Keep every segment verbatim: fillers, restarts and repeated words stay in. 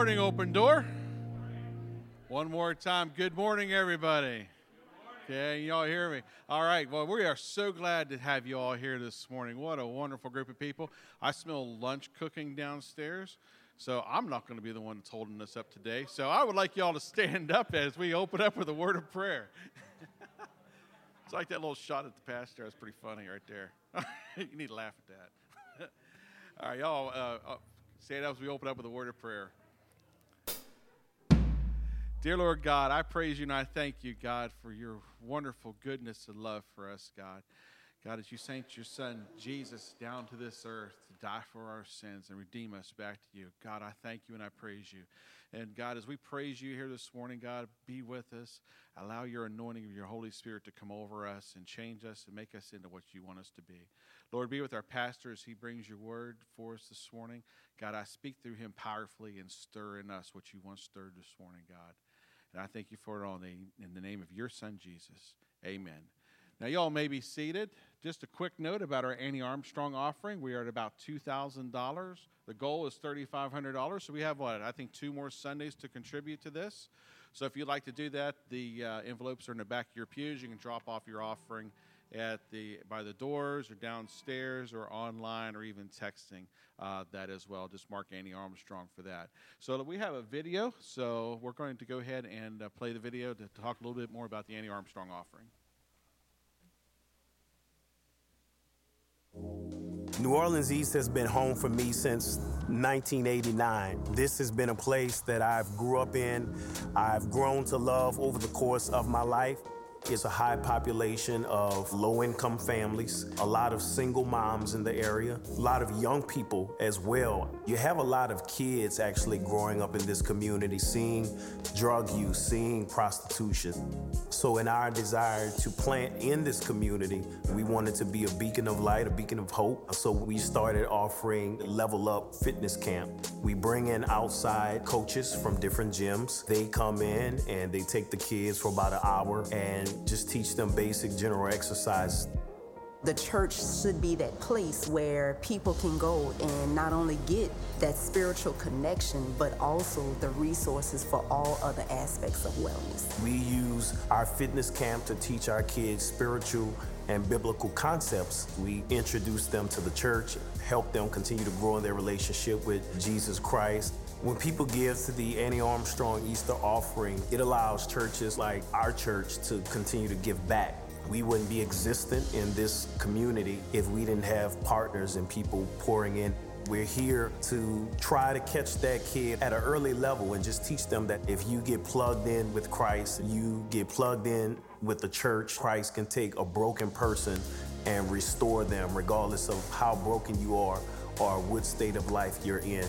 morning, Open Door. One more time, good morning, everybody. Okay, y'all hear me? All right, well, we are so glad to have you all here this morning. What a wonderful group of people. I smell lunch cooking downstairs, so I'm not going to be the one that's holding this up today. So I would like y'all to stand up as we open up with a word of prayer. It's like that little shot at the pastor. That's pretty funny right there. You need to laugh at that. All right, y'all, uh, uh, stand up as we open up with a word of prayer. Dear Lord God, I praise you and I thank you, God, for your wonderful goodness and love for us, God. God, as you sent your son, Jesus, down to this earth to die for our sins and redeem us back to you. God, I thank you and I praise you. And God, as we praise you here this morning, God, be with us. Allow your anointing of your Holy Spirit to come over us and change us and make us into what you want us to be. Lord, be with our pastor as he brings your word for us this morning. God, I speak through him powerfully and stir in us what you want stirred this morning, God. And I thank you for it all in the name of your son, Jesus. Amen. Now, y'all may be seated. Just a quick note about our Annie Armstrong offering. We are at about two thousand dollars. The goal is three thousand five hundred dollars. So we have, what, I think two more Sundays to contribute to this. So if you'd like to do that, the uh, envelopes are in the back of your pews. You can drop off your offering at the by the doors or downstairs or online or even texting uh, that as well. Just mark Annie Armstrong for that. So we have a video. So we're going to go ahead and uh, play the video to talk a little bit more about the Annie Armstrong offering. New Orleans East has been home for me since nineteen eighty-nine. This has been a place that I've grew up in, I've grown to love over the course of my life. It's a high population of low-income families, a lot of single moms in the area, a lot of young people as well. You have a lot of kids actually growing up in this community, seeing drug use, seeing prostitution. So in our desire to plant in this community, we wanted to be a beacon of light, a beacon of hope. So we started offering Level Up Fitness Camp. We bring in outside coaches from different gyms. They come in and they take the kids for about an hour and just teach them basic general exercise. The church should be that place where people can go and not only get that spiritual connection, but also the resources for all other aspects of wellness. We use our fitness camp to teach our kids spiritual and biblical concepts. We introduce them to the church, help them continue to grow in their relationship with Jesus Christ. When people give to the Annie Armstrong Easter offering, it allows churches like our church to continue to give back. We wouldn't be existent in this community if we didn't have partners and people pouring in. We're here to try to catch that kid at an early level and just teach them that if you get plugged in with Christ, you get plugged in with the church, Christ can take a broken person and restore them regardless of how broken you are or what state of life you're in.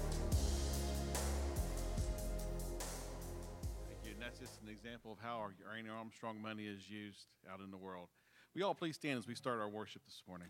Of how our Annie Armstrong money is used out in the world. Will you all please stand as we start our worship this morning?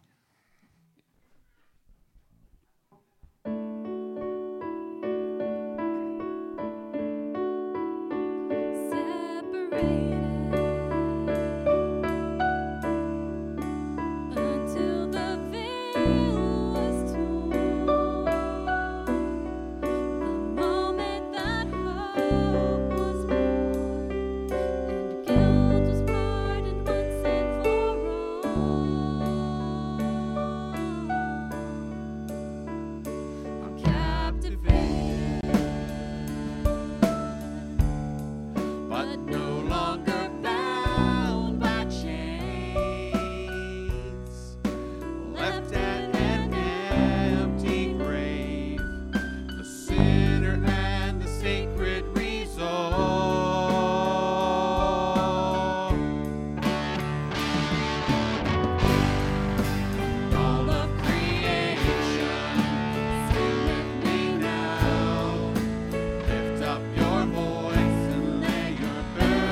Your voice and lay your burden.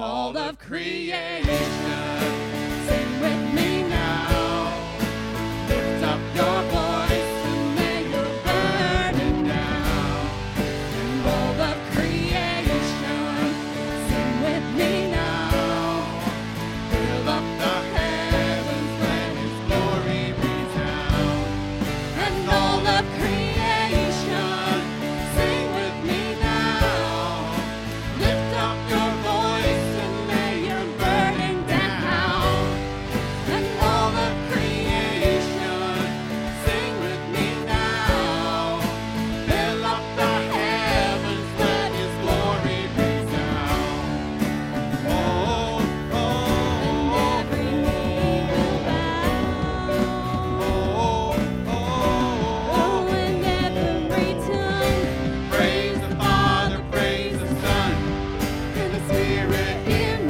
all of creation, sing with me now. Lift up your voice and lay your burden down. And all of creation, sing with me now. Fill up the heavens, let His glory resound. And all of creation, sing with me now. Lift up your voice and lay your burden down. And all of creation, sing with me now. Fill up the heavens, let His glory resound. Oh, oh, and every knee will bow. Oh, oh, oh, and every tongue praise the Father, praise the Son, and the Spirit in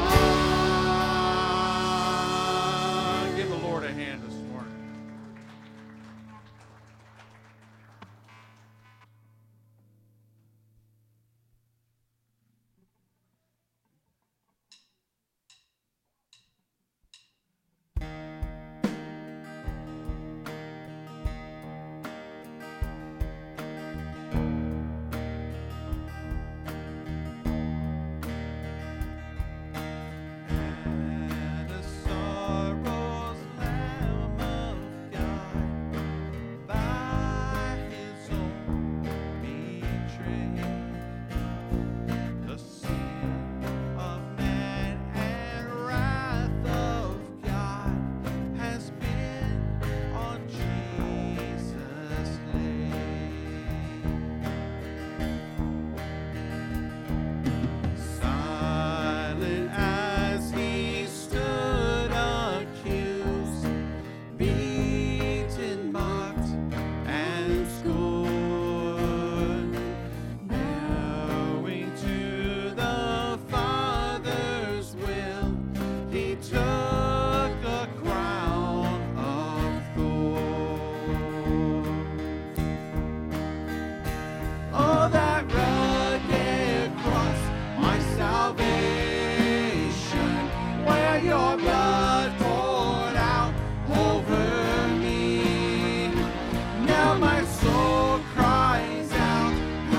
one. Give the Lord a hand this morning. And the sorrows Lamb of God, by His own betrayed, the sin of man and wrath of God has been on Jesus laid. Silent as He stood accused, beaten, mocked, and scorned, bowing to the Father's will, He took a crown of thorns. Oh, that rugged cross, my salvation, where your blood poured out over me. Now my soul cries out,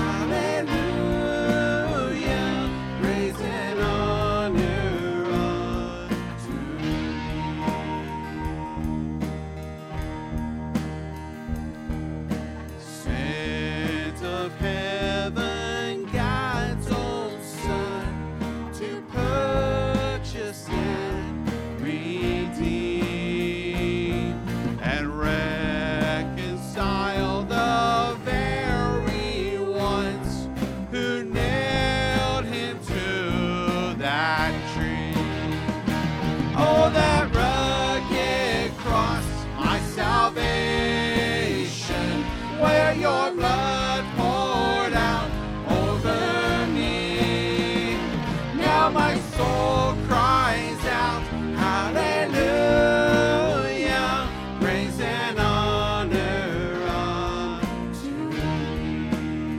hallelujah, praise and honor unto thee. Sent of heaven, God's own Son, to purchase and redeem and reconcile the very ones who nailed Him to that tree. Oh, that rugged cross, my salvation, where your blood poured out over me. Now my soul cries out, hallelujah, praise and honor unto thee.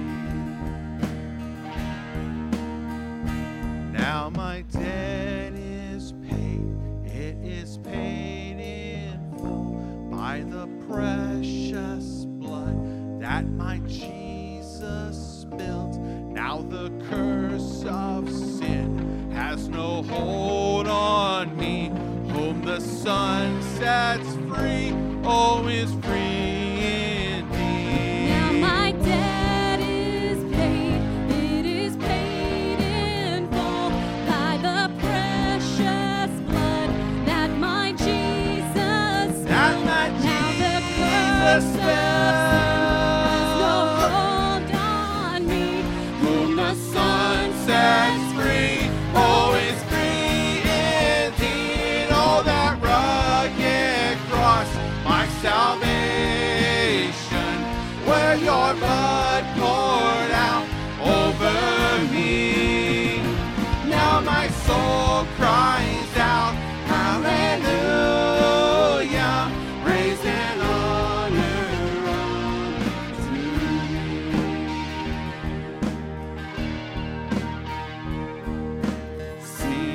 Now my debt is paid, it is paid in full by the precious blood that my Jesus spilled. Now the curse of sin has no hold on me. Whom the Son sets free, oh, is free indeed. Now my debt is paid, it is paid in full by the precious blood that my Jesus spilled. That my Now the Jesus curse of spilled. no hold on me. Whom the Son sets free, oh, is free indeed. Oh, that rugged cross, my salvation, where your blood poured out over me. Now my soul cries out, hallelujah, praise and honor unto thee.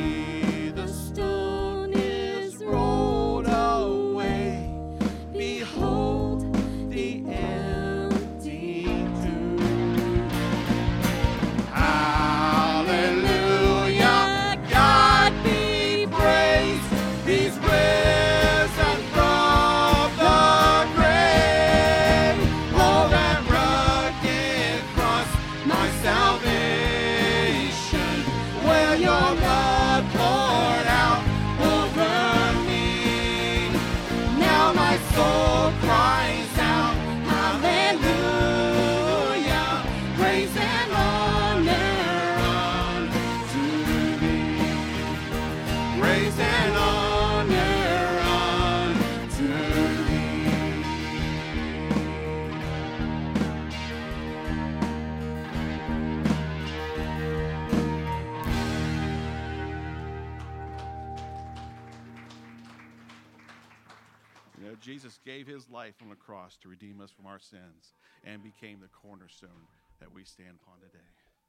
know, Jesus gave his life on the cross to redeem us from our sins and became the cornerstone that we stand upon today.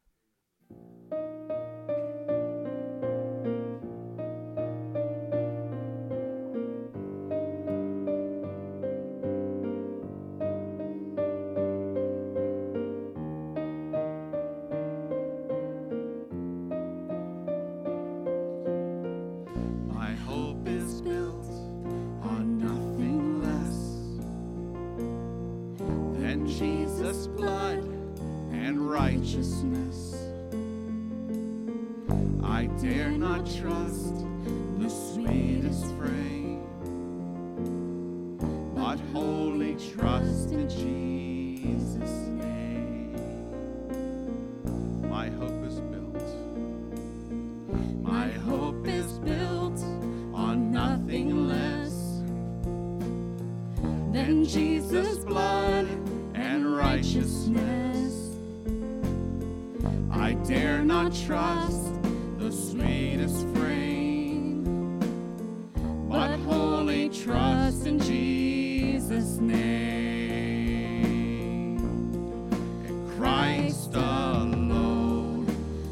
My hope is built on nothing less than Jesus' blood and righteousness. I dare not trust the sweetest frame, but wholly trust in Jesus' name. My hope is built. My hope is built on nothing less than Jesus' blood and righteousness. I dare not trust the sweetest frame, but wholly trust in Jesus' name. And Christ alone,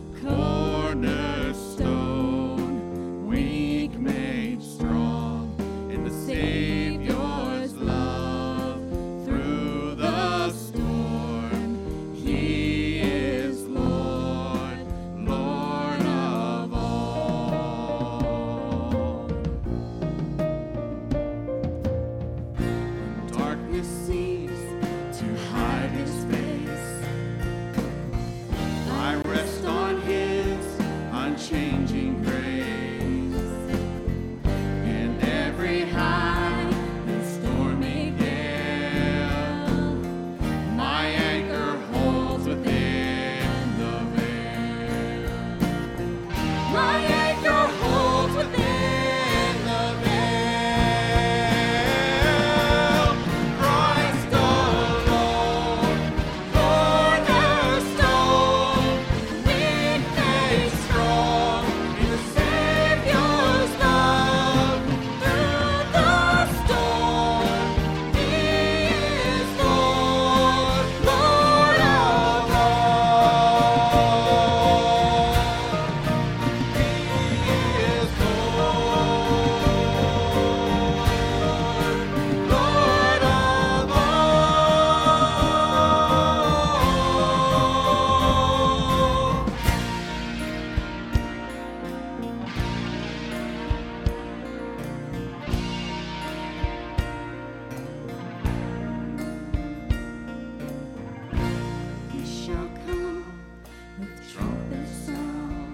cornerstone, weak made strong in the Savior's love through the storm. He is Lord, Lord of all. When darkness seems to hide his face, I rest on his unchanging grace. In every high and stormy gale, my anchor holds within the veil. My anchor holds within the veil. Christ alone, cornerstone, weak made strong in the Savior's love through the storm. He is Lord, Lord of all. He is Lord, Lord of all. He shall come with trumpet sound.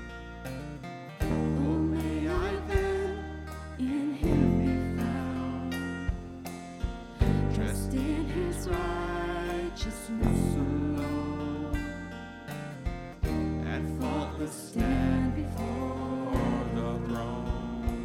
Oh, may I then in him be found, dressed in his righteousness alone, and faultless stand before the throne.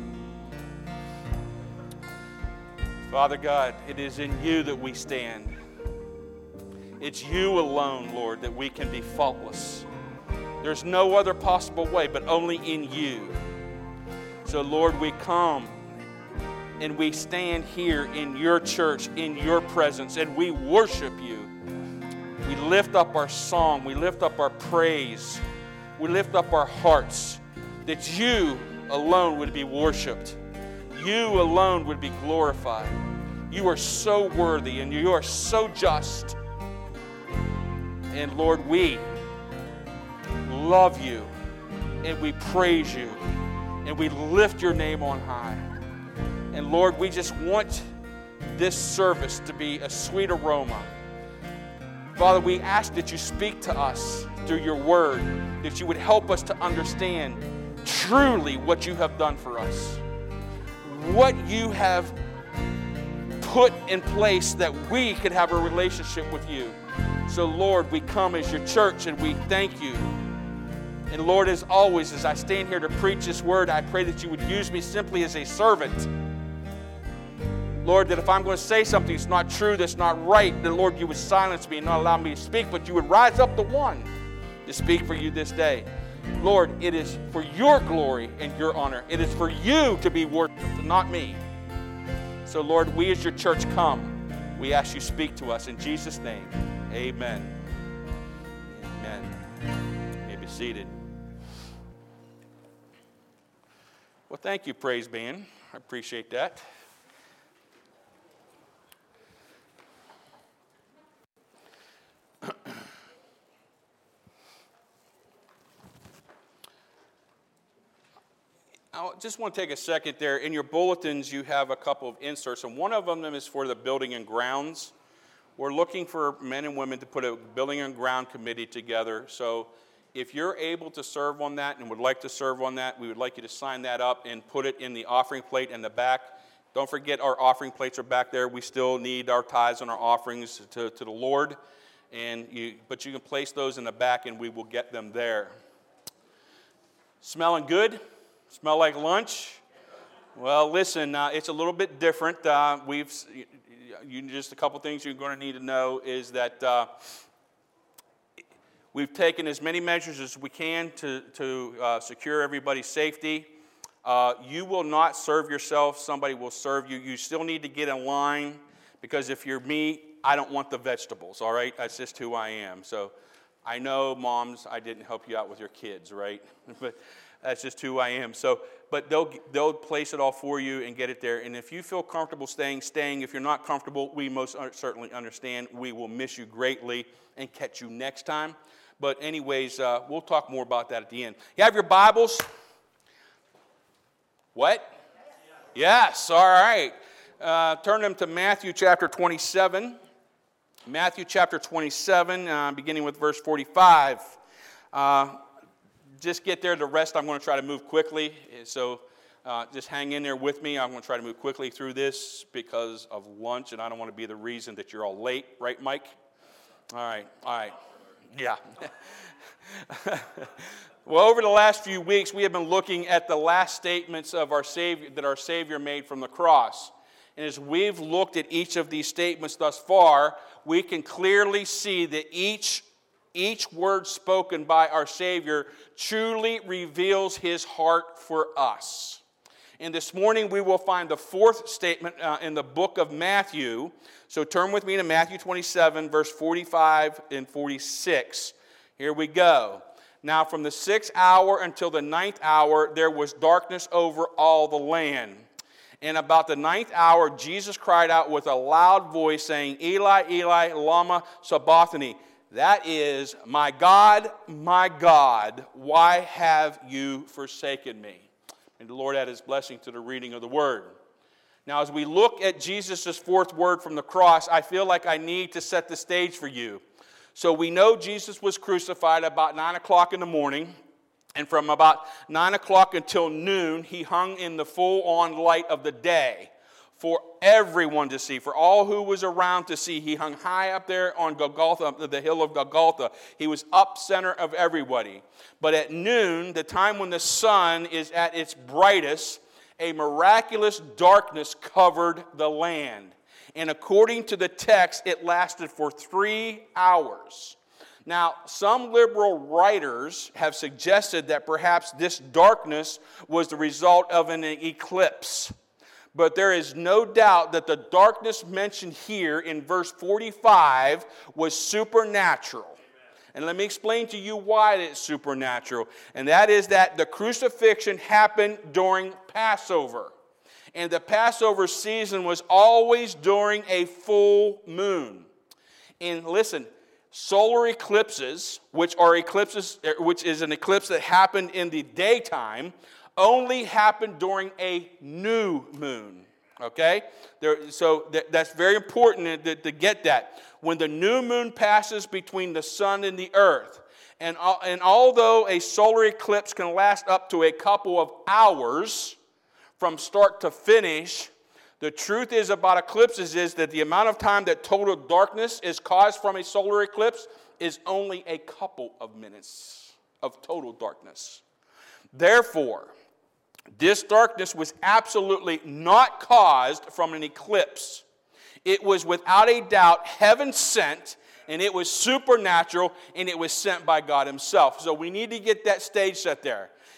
Father God, it is in you that we stand. It's you alone, Lord, that we can be faultless. There's no other possible way but only in you. So, Lord, we come and we stand here in your church, in your presence, and we worship you. We lift up our song. We lift up our praise. We lift up our hearts that you alone would be worshiped. You alone would be glorified. You are so worthy and you are so just. And Lord, we love you and we praise you and we lift your name on high. And Lord, we just want this service to be a sweet aroma. Father, we ask that you speak to us through your word, that you would help us to understand truly what you have done for us, what you have put in place that we could have a relationship with you. So, Lord, we come as your church and we thank you. And Lord, as always, as I stand here to preach this word, I pray that you would use me simply as a servant. Lord, that if I'm going to say something that's not true, that's not right, then Lord, you would silence me and not allow me to speak, but you would rise up the one to speak for you this day. Lord, it is for your glory and your honor. It is for you to be worshipped, not me. So, Lord, we as your church come. We ask you speak to us. In Jesus' name, amen. Amen. You may be seated. Well, thank you, praise band. I appreciate that. I just want to take a second there. In your bulletins, you have a couple of inserts, and one of them is for the building and grounds. We're looking for men and women to put a building and ground committee together. So if you're able to serve on that and would like to serve on that, we would like you to sign that up and put it in the offering plate in the back. Don't forget our offering plates are back there. We still need our tithes and our offerings to, to the Lord. And you, but you can place those in the back and we will get them there. Smelling good? Smell like lunch? Well, listen, uh, it's a little bit different. Uh, we've you, just a couple things you're going to need to know is that uh, we've taken as many measures as we can to, to uh, secure everybody's safety. Uh, you will not serve yourself. Somebody will serve you. You still need to get in line because if you're me, I don't want the vegetables, all right? That's just who I am. So I know, moms, I didn't help you out with your kids, right? But that's just who I am. So, but they'll they'll place it all for you and get it there. And if you feel comfortable staying, staying. If you're not comfortable, we most certainly understand. We will miss you greatly and catch you next time. But anyways, uh, we'll talk more about that at the end. You have your Bibles? What? Yes. All right. Uh, turn them to Matthew chapter twenty-seven. Matthew chapter twenty-seven, uh, beginning with verse forty-five. Uh, Just get there. The rest I'm going to try to move quickly. So uh, just hang in there with me. I'm going to try to move quickly through this because of lunch, and I don't want to be the reason that you're all late. Right, Mike? All right. All right. Yeah. Well, over the last few weeks, we have been looking at the last statements of our Savior that our Savior made from the cross. And as we've looked at each of these statements thus far, we can clearly see that each Each word spoken by our Savior truly reveals his heart for us. And this morning we will find the fourth statement uh, in the book of Matthew. So turn with me to Matthew twenty-seven, verse forty-five and forty-six. Here we go. Now from the sixth hour until the ninth hour there was darkness over all the land. And about the ninth hour Jesus cried out with a loud voice saying, Eli, Eli, lama sabachthani. That is, my God, my God, why have you forsaken me? And the Lord add his blessing to the reading of the word. Now, as we look at Jesus' fourth word from the cross, I feel like I need to set the stage for you. So we know Jesus was crucified about nine o'clock in the morning. And from about nine o'clock until noon, he hung in the full-on light of the day. For everyone to see, for all who was around to see. He hung high up there on Golgotha, the hill of Golgotha. He was up center of everybody. But at noon, the time when the sun is at its brightest, a miraculous darkness covered the land. And according to the text, it lasted for three hours. Now, some liberal writers have suggested that perhaps this darkness was the result of an eclipse. But there is no doubt that the darkness mentioned here in verse forty-five was supernatural. And let me explain to you why it's supernatural. And that is that the crucifixion happened during Passover. And the Passover season was always during a full moon. And listen, solar eclipses, which are eclipses, which is an eclipse that happened in the daytime, only happened during a new moon, okay? There, so th- that's very important to, to get that. When the new moon passes between the sun and the earth, and, uh, and although a solar eclipse can last up to a couple of hours from start to finish, the truth is about eclipses is that the amount of time that total darkness is caused from a solar eclipse is only a couple of minutes of total darkness. Therefore, this darkness was absolutely not caused from an eclipse. It was without a doubt heaven sent, and it was supernatural, and it was sent by God himself. So we need to get that stage set there.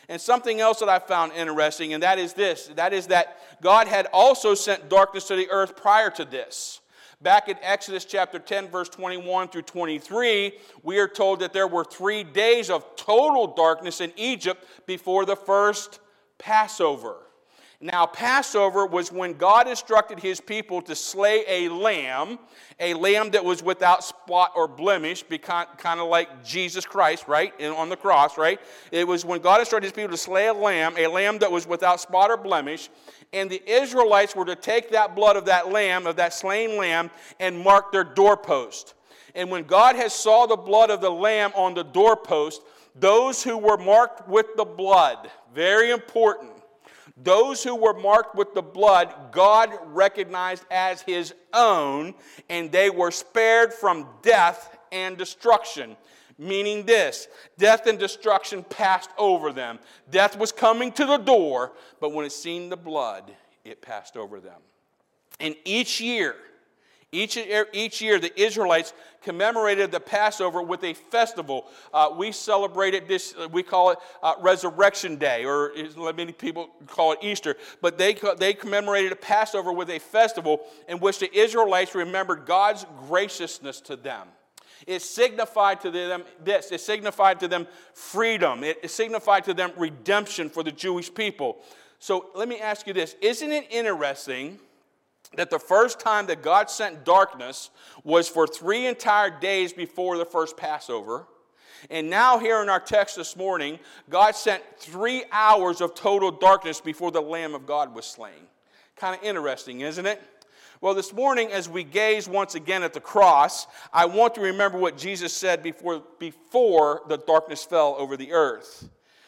And something else that I found interesting, and that is this, that is that God had also sent darkness to the earth prior to this. Back in Exodus chapter ten, verse twenty-one through twenty-three, we are told that there were three days of total darkness in Egypt before the first Passover. Now, Passover was when God instructed his people to slay a lamb, a lamb that was without spot or blemish, kind of like Jesus Christ, right, on the cross, right? It was when God instructed his people to slay a lamb, a lamb that was without spot or blemish, and the Israelites were to take that blood of that lamb, of that slain lamb, and mark their doorpost. And when God had saw the blood of the lamb on the doorpost, those who were marked with the blood, very important, those who were marked with the blood, God recognized as his own, and they were spared from death and destruction. Meaning this, death and destruction passed over them. Death was coming to the door, but when it seen the blood, it passed over them. And each year, Each, each year, the Israelites commemorated the Passover with a festival. Uh, we celebrated this, we call it uh, Resurrection Day, or many people call it Easter. But they, they commemorated the Passover with a festival in which the Israelites remembered God's graciousness to them. It signified to them this. It signified to them freedom. It, it signified to them redemption for the Jewish people. So let me ask you this. Isn't it interesting that the first time that God sent darkness was for three entire days before the first Passover? And now here in our text this morning, God sent three hours of total darkness before the Lamb of God was slain. Kind of interesting, isn't it? Well, this morning, as we gaze once again at the cross, I want to remember what Jesus said before, before the darkness fell over the earth.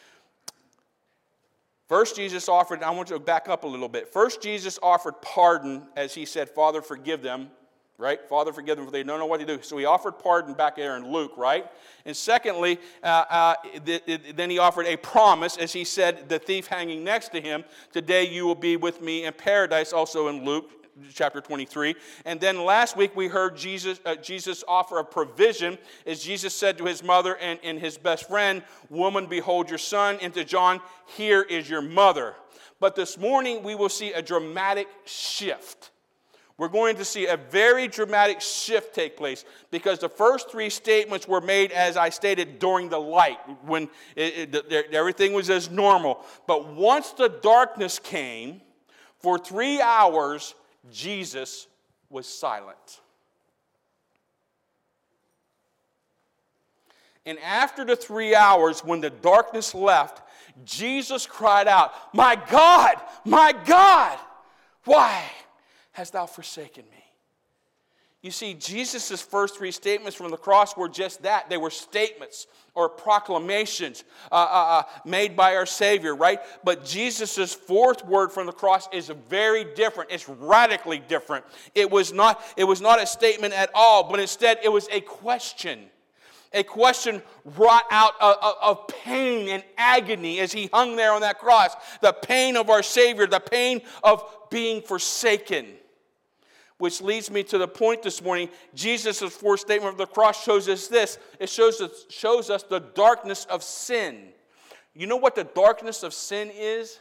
First, Jesus offered, I want you to back up a little bit. First, Jesus offered pardon as he said, Father, forgive them, right? Father, forgive them, for they don't know what to do. So he offered pardon back there in Luke, right? And secondly, uh, uh, th- th- then he offered a promise as he said, the thief hanging next to him, today you will be with me in paradise, also in Luke chapter twenty-three. And then last week we heard Jesus uh, Jesus offer a provision as Jesus said to his mother and, and his best friend, woman, behold your son, and to John, here is your mother. But this morning we will see a dramatic shift. We're going to see a very dramatic shift take place because the first three statements were made, as I stated, during the light, when it, it, everything was as normal. But once the darkness came, for three hours, Jesus was silent. And after the three hours, when the darkness left, Jesus cried out, my God, my God, why hast thou forsaken me? You see, Jesus' first three statements from the cross were just that. They were statements or proclamations uh, uh, uh, made by our Savior, right? But Jesus' fourth word from the cross is very different. It's radically different. It was not, it was not a statement at all, but instead it was a question. A question wrought out of, of, of pain and agony as he hung there on that cross. The pain of our Savior, the pain of being forsaken. Which leads me to the point this morning. Jesus' fourth statement of the cross shows us this. It shows us, shows us the darkness of sin. You know what the darkness of sin is?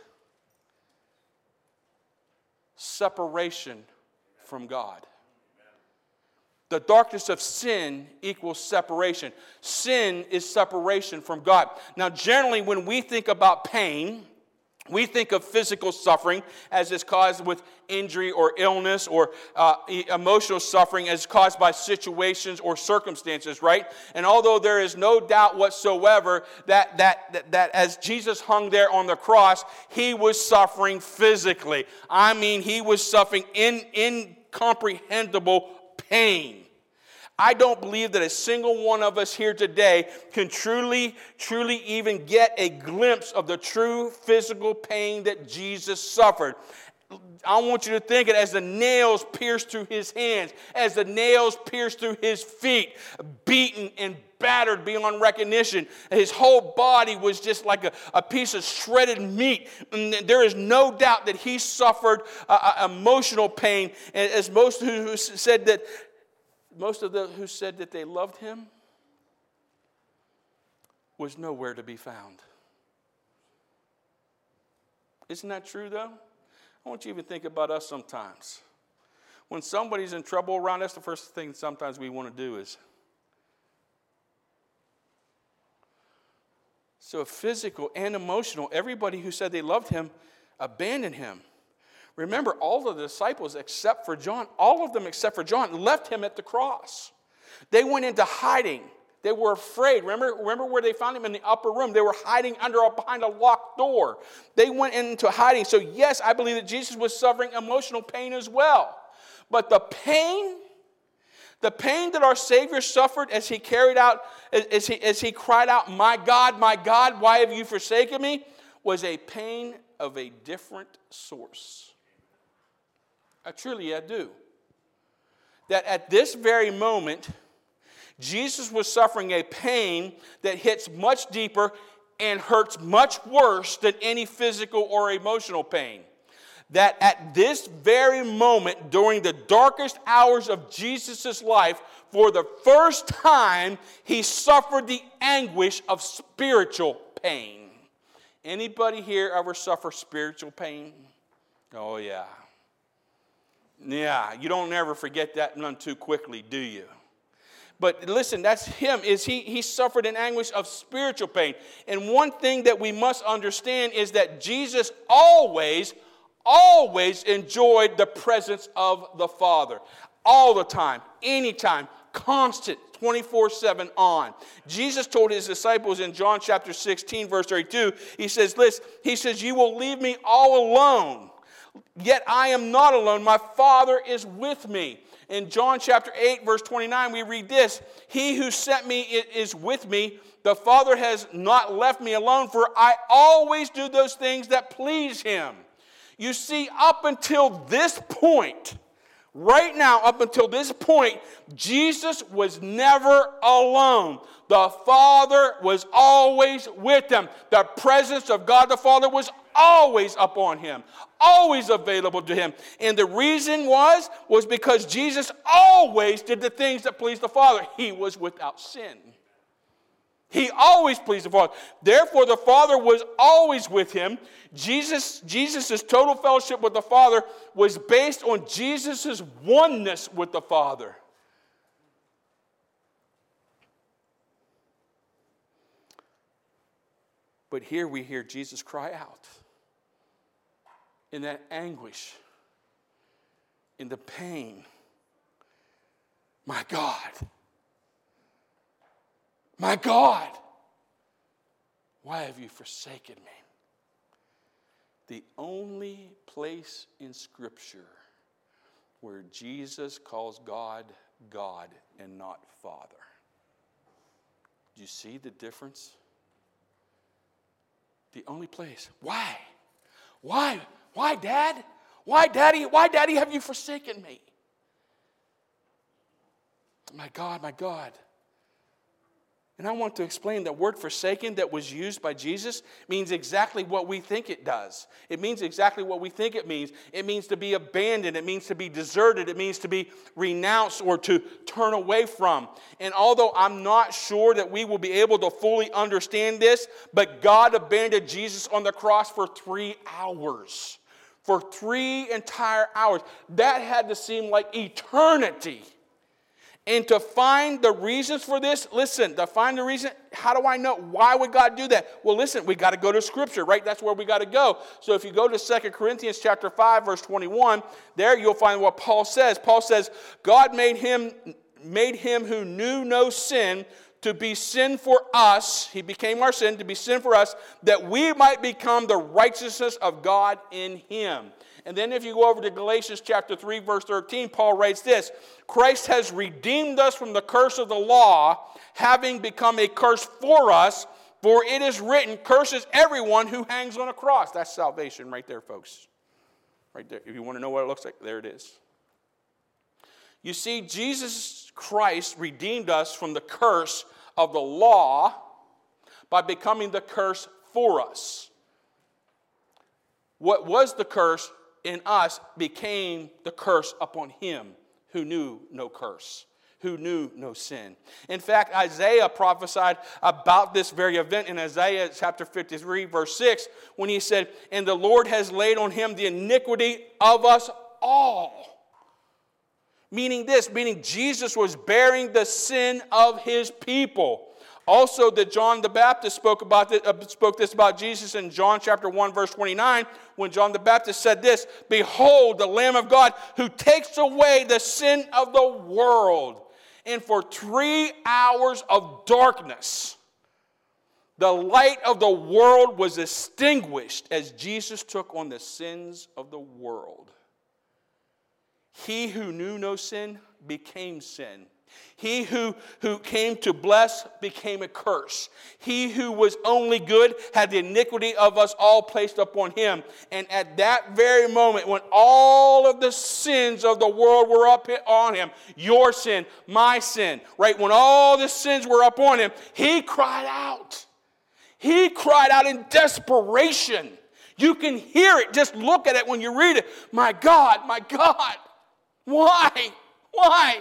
Separation from God. The darkness of sin equals separation. Sin is separation from God. Now, generally, when we think about pain, we think of physical suffering as is caused with injury or illness, or uh, emotional suffering as caused by situations or circumstances, right? And although there is no doubt whatsoever that, that, that, that as Jesus hung there on the cross, he was suffering physically. I mean, he was suffering in, incomprehensible pain. I don't believe that a single one of us here today can truly, truly even get a glimpse of the true physical pain that Jesus suffered. I want you to think it as the nails pierced through his hands, as the nails pierced through his feet, beaten and battered beyond recognition. His whole body was just like a, a piece of shredded meat. And there is no doubt that he suffered uh, emotional pain. And as most who said that, most of those who said that they loved him was nowhere to be found. Isn't that true, though? I want you to even think about us sometimes. When somebody's in trouble around us, the first thing sometimes we want to do is... So physical and emotional, everybody who said they loved him abandoned him. Remember, all of the disciples except for John, all of them except for John, left him at the cross. They went into hiding. They were afraid. Remember, remember where they found him in the upper room? They were hiding under a, behind a locked door. They went into hiding. So yes, I believe that Jesus was suffering emotional pain as well. But the pain, the pain that our Savior suffered as he carried out, as he, as he cried out, "My God, my God, why have you forsaken me?" was a pain of a different source. I truly, I do. That at this very moment, Jesus was suffering a pain that hits much deeper and hurts much worse than any physical or emotional pain. That at this very moment, during the darkest hours of Jesus' life, for the first time, he suffered the anguish of spiritual pain. Anybody here ever suffer spiritual pain? Oh, yeah. Yeah, you don't ever forget that none too quickly, do you? But listen, that's him. Is he, he suffered an anguish of spiritual pain. And one thing that we must understand is that Jesus always, always enjoyed the presence of the Father. All the time, anytime, constant, twenty-four seven on. Jesus told his disciples in John chapter sixteen, verse thirty-two, he says, listen, he says, "You will leave me all alone. Yet I am not alone. My Father is with me." In John chapter eight, verse twenty-nine, we read this: "He who sent me is with me. The Father has not left me alone, for I always do those things that please him." You see, up until this point, right now, up until this point, Jesus was never alone. The Father was always with him. The presence of God the Father was always upon him, always available to him. And the reason was, was because Jesus always did the things that pleased the Father. He was without sin. He always pleased the Father. Therefore, the Father was always with him. Jesus, Jesus' total fellowship with the Father was based on Jesus' oneness with the Father. But here we hear Jesus cry out in that anguish, in the pain. "My God, my God, why have you forsaken me?" The only place in Scripture where Jesus calls God, God, and not Father. Do you see the difference? The only place. Why? Why? Why, Dad? Why, Daddy? Why, Daddy, have you forsaken me? My God, my God. And I want to explain that word forsaken that was used by Jesus means exactly what we think it does. It means exactly what we think it means. It means to be abandoned. It means to be deserted. It means to be renounced or to turn away from. And although I'm not sure that we will be able to fully understand this, but God abandoned Jesus on the cross for three hours. For three entire hours. That had to seem like eternity. And to find the reasons for this, listen, to find the reason, how do I know? Why would God do that? Well, listen, we got to go to Scripture, right? That's where we got to go. So if you go to Second Corinthians chapter five, verse twenty-one, there you'll find what Paul says. Paul says, God made him, made him who knew no sin to be sin for us. He became our sin to be sin for us, that we might become the righteousness of God in him. And then if you go over to Galatians chapter three, verse thirteen, Paul writes this: Christ has redeemed us from the curse of the law, having become a curse for us, for it is written, curses everyone who hangs on a cross. That's salvation right there, folks. Right there. If you want to know what it looks like, there it is. You see, Jesus Christ redeemed us from the curse of the law by becoming the curse for us. What was the curse in us became the curse upon him who knew no curse, who knew no sin. In fact, Isaiah prophesied about this very event in Isaiah chapter fifty-three, verse six, when he said, "And the Lord has laid on him the iniquity of us all." Meaning this, meaning Jesus was bearing the sin of his people. Also, that John the Baptist spoke about this, uh, spoke this about Jesus in John chapter one, verse twenty-nine, when John the Baptist said this, "Behold, the Lamb of God who takes away the sin of the world." And for three hours of darkness, the light of the world was extinguished as Jesus took on the sins of the world. He who knew no sin became sin. He who, who came to bless became a curse. He who was only good had the iniquity of us all placed upon him. And at that very moment, when all of the sins of the world were up on him, your sin, my sin, right? When all the sins were up on him, he cried out. He cried out in desperation. You can hear it. Just look at it when you read it. My God, my God, why? Why?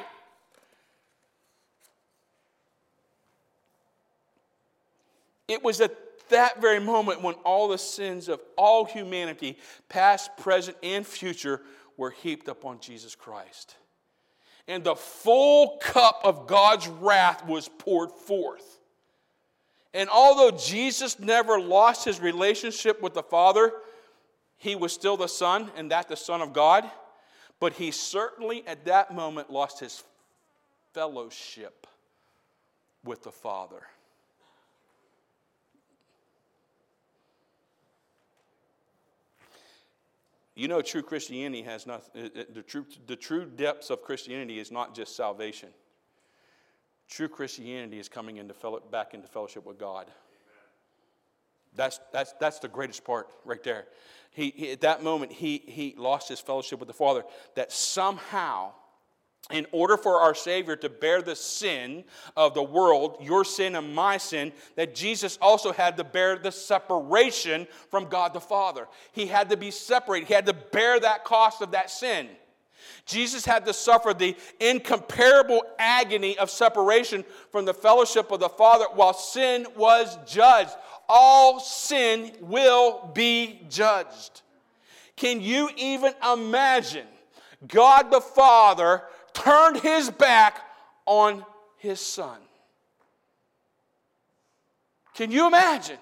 It was at that very moment when all the sins of all humanity, past, present, and future, were heaped upon Jesus Christ. And the full cup of God's wrath was poured forth. And although Jesus never lost his relationship with the Father, he was still the Son, and that the Son of God. But he certainly at that moment lost his fellowship with the Father. You know, true Christianity has not, the true, the true depths of Christianity is not just salvation. True Christianity is coming into fellow, back into fellowship with God. That's, that's, that's the greatest part right there. He, he, at that moment, he, he lost his fellowship with the Father. That somehow, in order for our Savior to bear the sin of the world, your sin and my sin, that Jesus also had to bear the separation from God the Father. He had to be separated. He had to bear that cost of that sin. Jesus had to suffer the incomparable agony of separation from the fellowship of the Father while sin was judged. All sin will be judged. Can you even imagine God the Father turned his back on his Son? Can you imagine?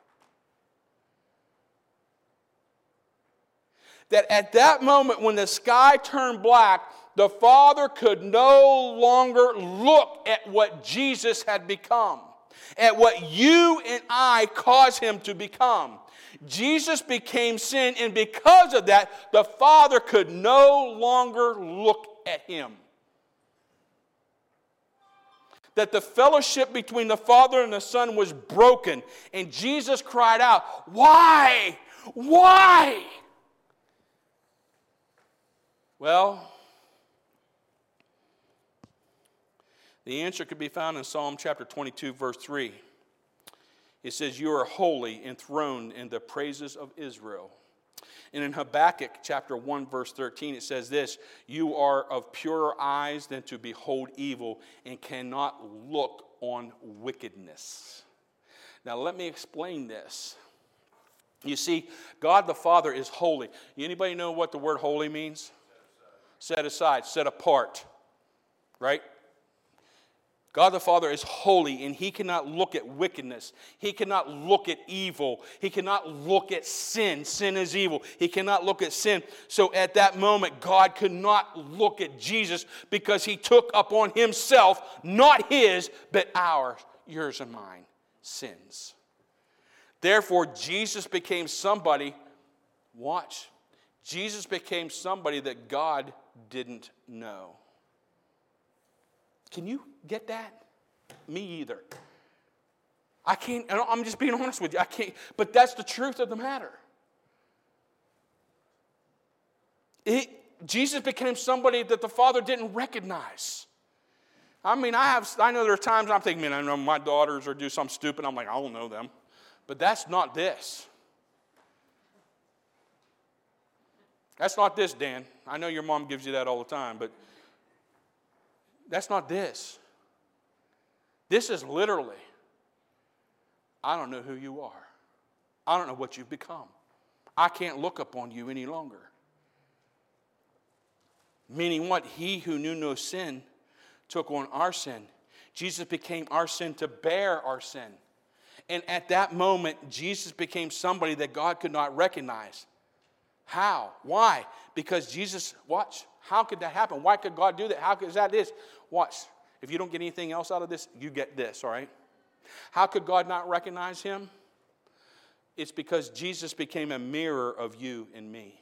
That at that moment when the sky turned black, the Father could no longer look at what Jesus had become, at what you and I caused him to become. Jesus became sin, and because of that, the Father could no longer look at him. That the fellowship between the Father and the Son was broken, and Jesus cried out, "Why? Why?" Well, the answer could be found in Psalm chapter twenty-two, verse three. It says, "You are holy, enthroned in the praises of Israel." And in Habakkuk chapter one, verse thirteen, it says this, "You are of purer eyes than to behold evil, and cannot look on wickedness." Now let me explain this. You see, God the Father is holy. Anybody know what the word holy means? Set aside, set apart, right? God the Father is holy, and he cannot look at wickedness. He cannot look at evil. He cannot look at sin. Sin is evil. He cannot look at sin. So at that moment, God could not look at Jesus because he took upon himself, not his, but ours, yours and mine, sins. Therefore, Jesus became somebody, watch, Jesus became somebody that God didn't know. Can you get that? Me either. I can't, I'm just being honest with you. I can't, but that's the truth of the matter. It, Jesus became somebody that the Father didn't recognize. I mean, I have, I know there are times I'm thinking, man, I know my daughters or do something stupid. I'm like, I don't know them. But that's not this. That's not this, Dan. I know your mom gives you that all the time, but That's not this. This is literally, I don't know who you are. I don't know what you've become. I can't look upon you any longer. Meaning what? He who knew no sin took on our sin. Jesus became our sin to bear our sin. And at that moment, Jesus became somebody that God could not recognize. How? Why? Because Jesus, watch, how could that happen? Why could God do that? How could is that this? Watch. If you don't get anything else out of this, you get this, all right? How could God not recognize him? It's because Jesus became a mirror of you and me.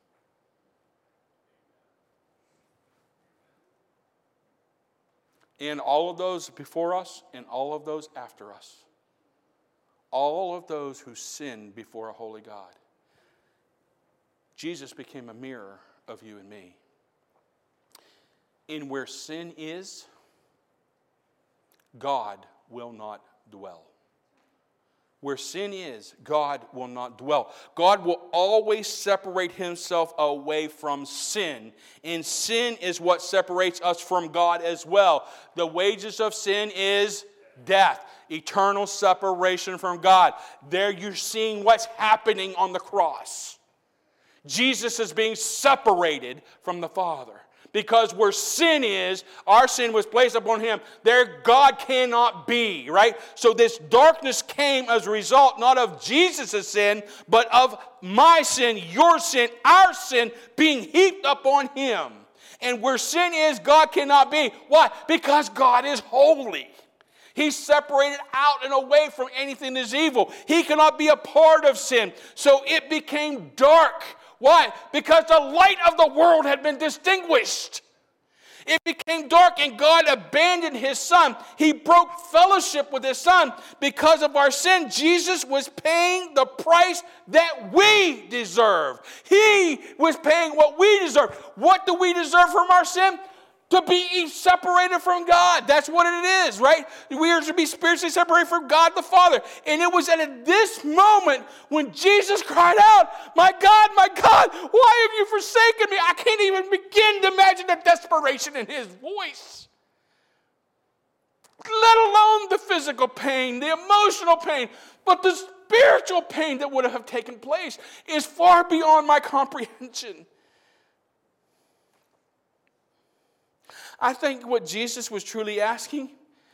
And all of those before us and all of those after us. All of those who sinned before a holy God. Jesus became a mirror of you and me. And where sin is, God will not dwell. Where sin is, God will not dwell. God will always separate himself away from sin. And sin is what separates us from God as well. The wages of sin is death. Eternal separation from God. There you're seeing what's happening on the cross. Jesus is being separated from the Father. Because where sin is, our sin was placed upon him. There God cannot be, right? So this darkness came as a result not of Jesus' sin, but of my sin, your sin, our sin being heaped upon him. And where sin is, God cannot be. Why? Because God is holy. He's separated out and away from anything that is evil. He cannot be a part of sin. So it became dark. Why? Because the light of the world had been extinguished. It became dark and God abandoned his son. He broke fellowship with his son because of our sin. Jesus was paying the price that we deserve. He was paying what we deserve. What do we deserve from our sin? To be separated from God. That's what it is, right? We are to be spiritually separated from God the Father. And it was at this moment when Jesus cried out, my God, my God, why have you forsaken me? I can't even begin to imagine the desperation in his voice. Let alone the physical pain, the emotional pain, but the spiritual pain that would have taken place is far beyond my comprehension. I think what Jesus was truly asking,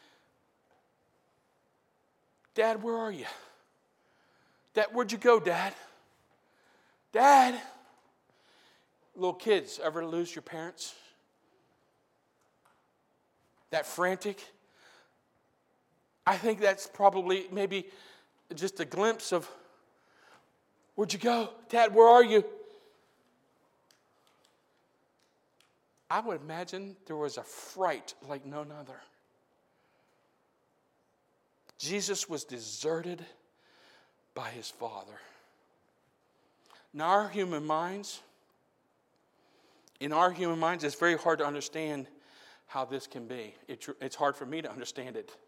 Dad, where are you? Dad, where'd you go, Dad? Dad? Little kids, ever lose your parents? That frantic? I think that's probably maybe just a glimpse of, where'd you go? Dad, where are you? I would imagine there was a fright like none other. Jesus was deserted by his Father. Now, our human minds, in our human minds, it's very hard to understand how this can be. It, it's hard for me to understand it.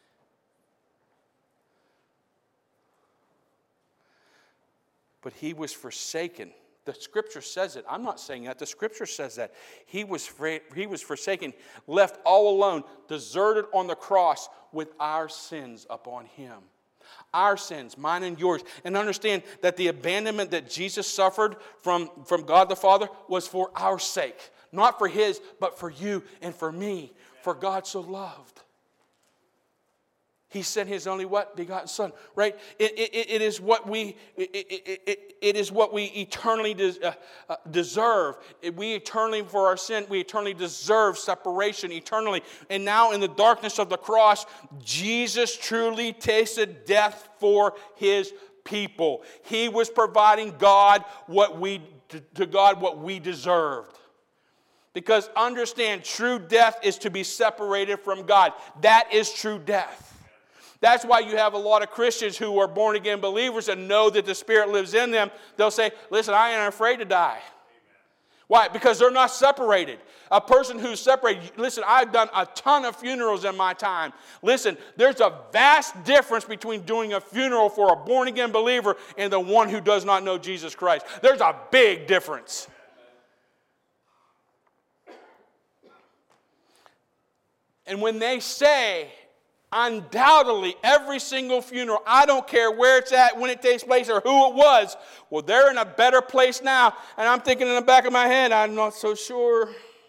But he was forsaken. The Scripture says it. I'm not saying that. The Scripture says that. He was, he was forsaken, left all alone, deserted on the cross with our sins upon him. Our sins, mine and yours. And understand that the abandonment that Jesus suffered from, from God the Father was for our sake. Not for his, but for you and for me. For God so loved. He sent his only what? Begotten Son, right? It, it, it is what we it, it, it, it is what we eternally des, uh, uh, deserve. We eternally, for our sin, we eternally deserve separation eternally. And now in the darkness of the cross, Jesus truly tasted death for his people. He was providing God what we to God what we deserved. Because understand, true death is to be separated from God. That is true death. That's why you have a lot of Christians who are born-again believers and know that the Spirit lives in them. They'll say, listen, I ain't afraid to die. Amen. Why? Because they're not separated. A person who's separated, listen, I've done a ton of funerals in my time. Listen, there's a vast difference between doing a funeral for a born-again believer and the one who does not know Jesus Christ. There's a big difference. And when they say, undoubtedly, every single funeral, I don't care where it's at, when it takes place, or who it was, well, they're in a better place now. And I'm thinking in the back of my head, I'm not so sure.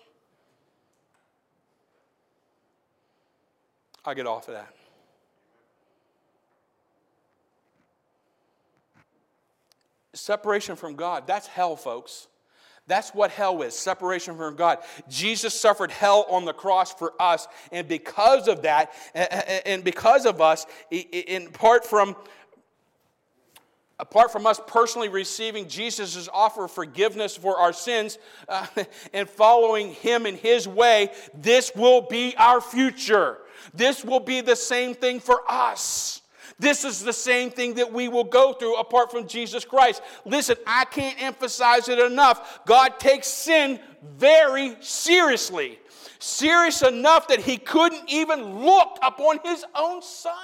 I get off of that. Separation from God, that's hell, folks. That's what hell is, separation from God. Jesus suffered hell on the cross for us, and because of that, and because of us, in part from, apart from us personally receiving Jesus' offer of forgiveness for our sins uh, and following Him in His way, this will be our future. This will be the same thing for us. This is the same thing that we will go through apart from Jesus Christ. Listen, I can't emphasize it enough. God takes sin very seriously. Serious enough that He couldn't even look upon His own Son.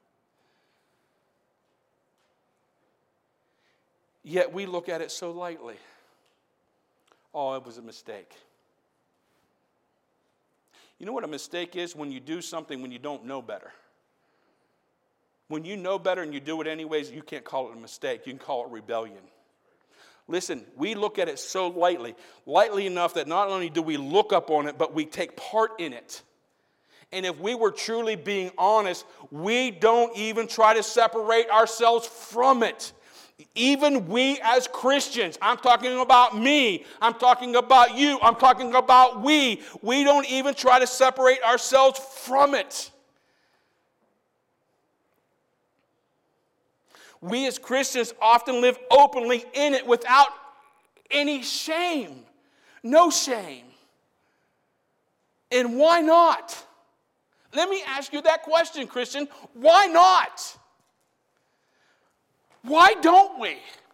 Yet we look at it so lightly. Oh, it was a mistake. You know what a mistake is? When you do something when you don't know better. When you know better and you do it anyways, you can't call it a mistake. You can call it rebellion. Listen, we look at it so lightly, lightly enough that not only do we look up on it, but we take part in it. And if we were truly being honest, we don't even try to separate ourselves from it. Even we as Christians, I'm talking about me, I'm talking about you, I'm talking about we, we don't even try to separate ourselves from it. We as Christians often live openly in it without any shame. No shame. And why not? Let me ask you that question, Christian. Why not? Why don't we?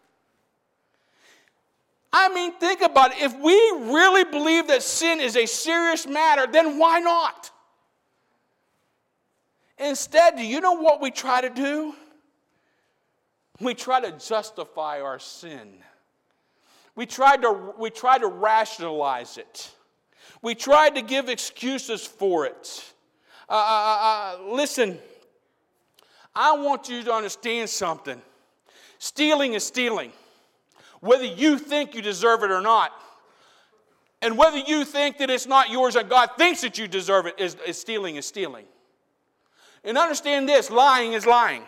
I mean, think about it. If we really believe that sin is a serious matter, then why not? Instead, do you know what we try to do? We try to justify our sin. We try to, we try to rationalize it. We try to give excuses for it. Uh, uh, uh, listen, I want you to understand something. Stealing is stealing, whether you think you deserve it or not. And whether you think that it's not yours and God thinks that you deserve it, is, is stealing is stealing. And understand this, lying is lying.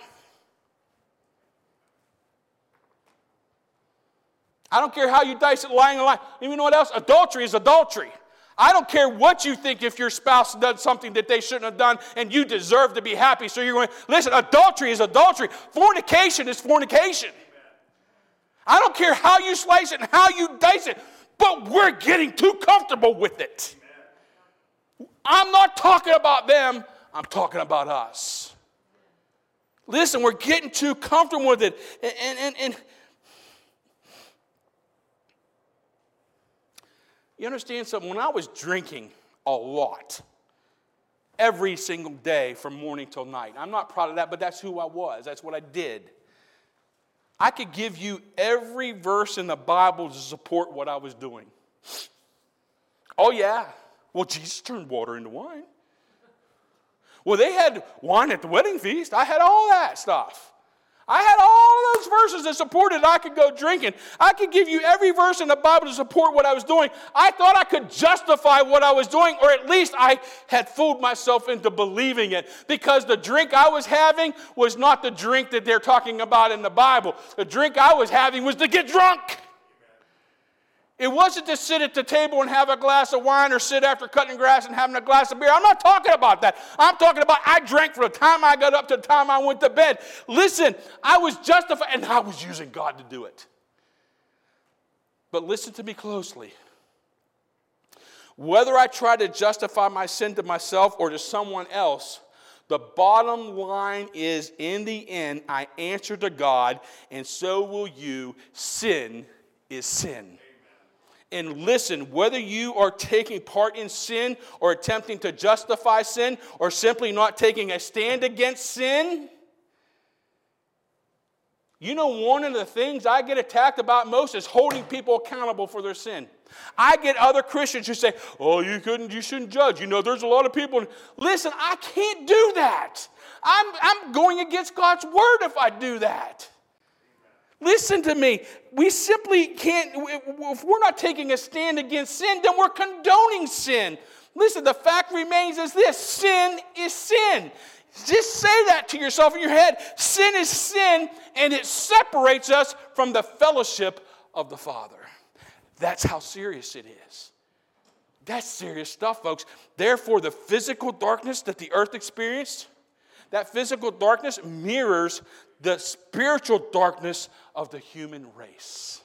I don't care how you dice it, lying and lying. And you know what else? Adultery is adultery. I don't care what you think if your spouse does something that they shouldn't have done and you deserve to be happy. So you're going, listen, adultery is adultery. Fornication is fornication. I don't care how you slice it and how you dice it, but we're getting too comfortable with it. I'm not talking about them. I'm talking about us. Listen, we're getting too comfortable with it. And, and, and, and you understand something? When I was drinking a lot, every single day from morning till night, I'm not proud of that, but that's who I was. That's what I did. I could give you every verse in the Bible to support what I was doing. Oh, yeah. Well, Jesus turned water into wine. Well, they had wine at the wedding feast. I had all that stuff. I had all of those verses that supported I could go drinking. I could give you every verse in the Bible to support what I was doing. I thought I could justify what I was doing, or at least I had fooled myself into believing it, because the drink I was having was not the drink that they're talking about in the Bible. The drink I was having was to get drunk. It wasn't to sit at the table and have a glass of wine or sit after cutting grass and having a glass of beer. I'm not talking about that. I'm talking about I drank from the time I got up to the time I went to bed. Listen, I was justified, and I was using God to do it. But listen to me closely. Whether I try to justify my sin to myself or to someone else, the bottom line is, in the end, I answer to God, and so will you. Sin is sin. And listen, whether you are taking part in sin or attempting to justify sin or simply not taking a stand against sin, You know, one of the things I get attacked about most is holding people accountable for their sin. I get other Christians who say, oh, you couldn't, you shouldn't judge. You know, there's a lot of people. Listen, I can't do that. I'm, I'm going against God's word if I do that. Listen to me. We simply can't, if we're not taking a stand against sin, then we're condoning sin. Listen, the fact remains is this: sin is sin. Just say that to yourself in your head. Sin is sin, and it separates us from the fellowship of the Father. That's how serious it is. That's serious stuff, folks. Therefore, the physical darkness that the earth experienced, that physical darkness mirrors the spiritual darkness of the human race.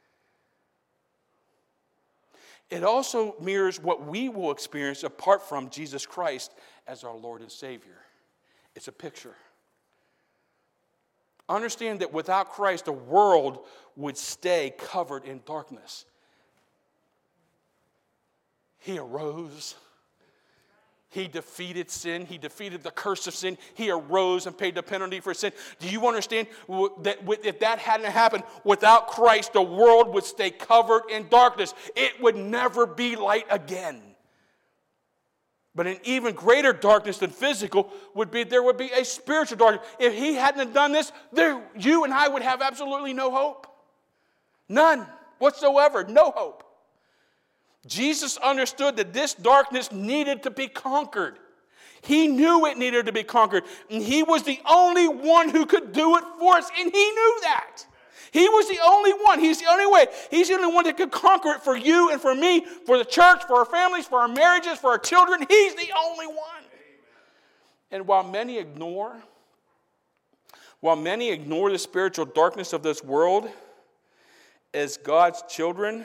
It also mirrors what we will experience apart from Jesus Christ as our Lord and Savior. It's a picture. Understand that without Christ, the world would stay covered in darkness. He arose. He defeated sin. He defeated the curse of sin. He arose and paid the penalty for sin. Do you understand that if that hadn't happened, without Christ, the world would stay covered in darkness? It would never be light again. But an even greater darkness than physical would be, there would be a spiritual darkness. If he hadn't done this, there, you and I would have absolutely no hope. None whatsoever. No hope. Jesus understood that this darkness needed to be conquered. He knew it needed to be conquered. And he was the only one who could do it for us. And he knew that. He was the only one. He's the only way. He's the only one that could conquer it for you and for me, for the church, for our families, for our marriages, for our children. He's the only one. And while many ignore, while many ignore the spiritual darkness of this world, as God's children,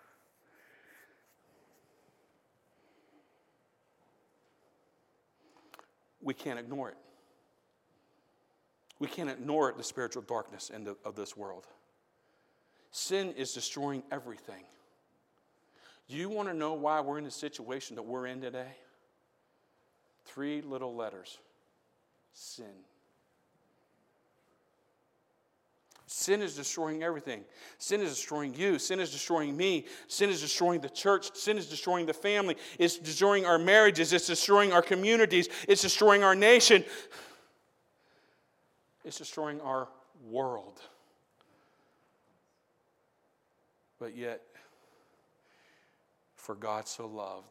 we can't ignore it. We can't ignore the spiritual darkness in the, of this world. Sin is destroying everything. Do you want to know why we're in the situation that we're in today? Three little letters. Sin. Sin is destroying everything. Sin is destroying you. Sin is destroying me. Sin is destroying the church. Sin is destroying the family. It's destroying our marriages. It's destroying our communities. It's destroying our nation. It's destroying our world. But yet, for God so loved,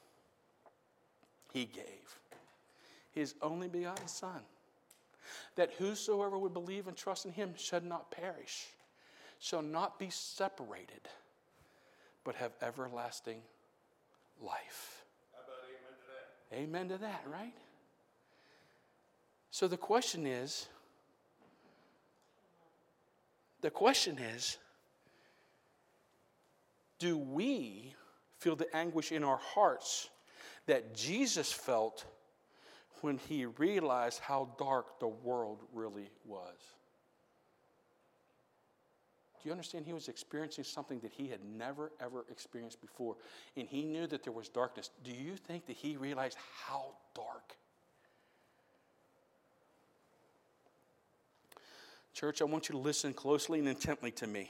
He gave His only begotten Son, that whosoever would believe and trust in Him should not perish, shall not be separated, but have everlasting life. How about amen to that? Amen to that, right? So the question is, the question is, do we feel the anguish in our hearts that Jesus felt when He realized how dark the world really was? Do you understand? He was experiencing something that He had never, ever experienced before. And He knew that there was darkness. Do you think that He realized how dark? Church, I want you to listen closely and intently to me.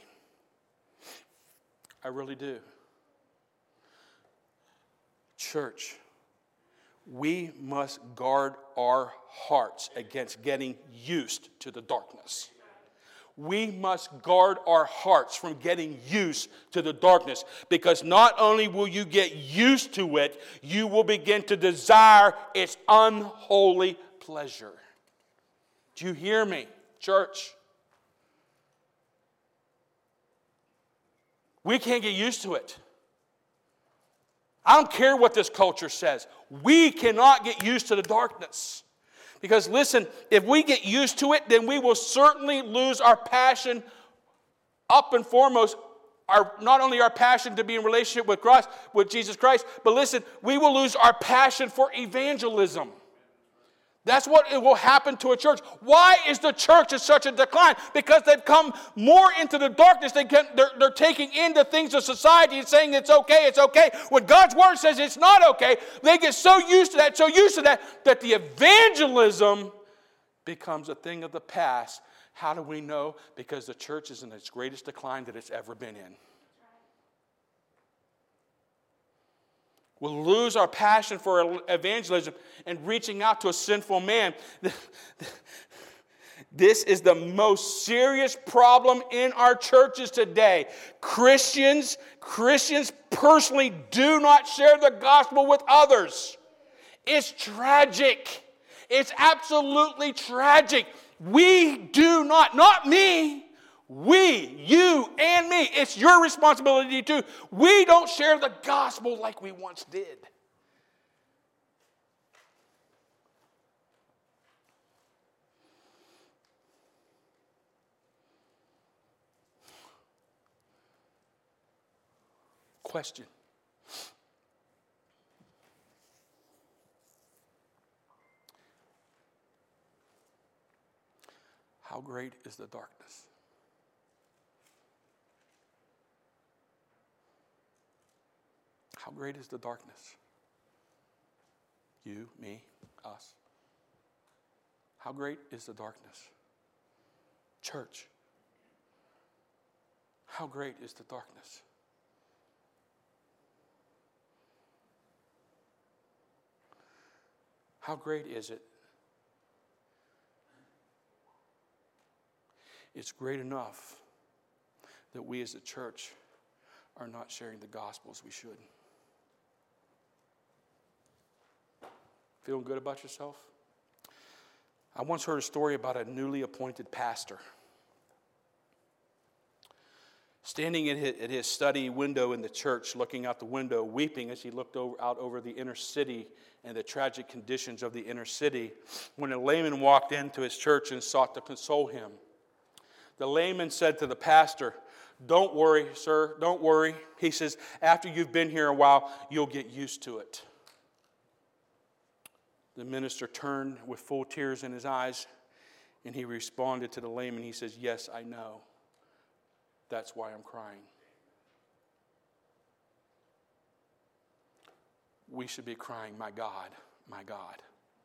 I really do. Church, we must guard our hearts against getting used to the darkness. We must guard our hearts from getting used to the darkness, because not only will you get used to it, you will begin to desire its unholy pleasure. Do you hear me, church? We can't get used to it. I don't care what this culture says. We cannot get used to the darkness. Because listen, if we get used to it, then we will certainly lose our passion, up and foremost, our, not only our passion to be in relationship with Christ, with Jesus Christ, but listen, we will lose our passion for evangelism. That's what it will happen to a church. Why is the church in such a decline? Because they've come more into the darkness. They can, they're, they're taking in the things of society and saying it's okay, it's okay. When God's word says it's not okay, they get so used to that, so used to that, that the evangelism becomes a thing of the past, How do we know? Because the church is in its greatest decline that it's ever been in. We'll lose our passion for evangelism and reaching out to a sinful man. This is the most serious problem in our churches today. Christians, Christians personally do not share the gospel with others. It's tragic. It's absolutely tragic. We do not, not me, we, you and me, it's your responsibility too. We don't share the gospel like we once did. Question. How great is the darkness? How great is the darkness? You, me, us. How great is the darkness? Church. How great is the darkness? How great is it? It's great enough that we as a church are not sharing the gospel as we should. Feeling good about yourself? I once heard a story about a newly appointed pastor. Standing at his, at his study window in the church, looking out the window, weeping as he looked over, out over the inner city and the tragic conditions of the inner city, when a layman walked into his church and sought to console him. The layman said to the pastor, "Don't worry, sir, don't worry." He says, "After you've been here a while, you'll get used to it." The minister turned with full tears in his eyes, and he responded to the layman. He says, "Yes, I know. That's why I'm crying." We should be crying, "My God, my God."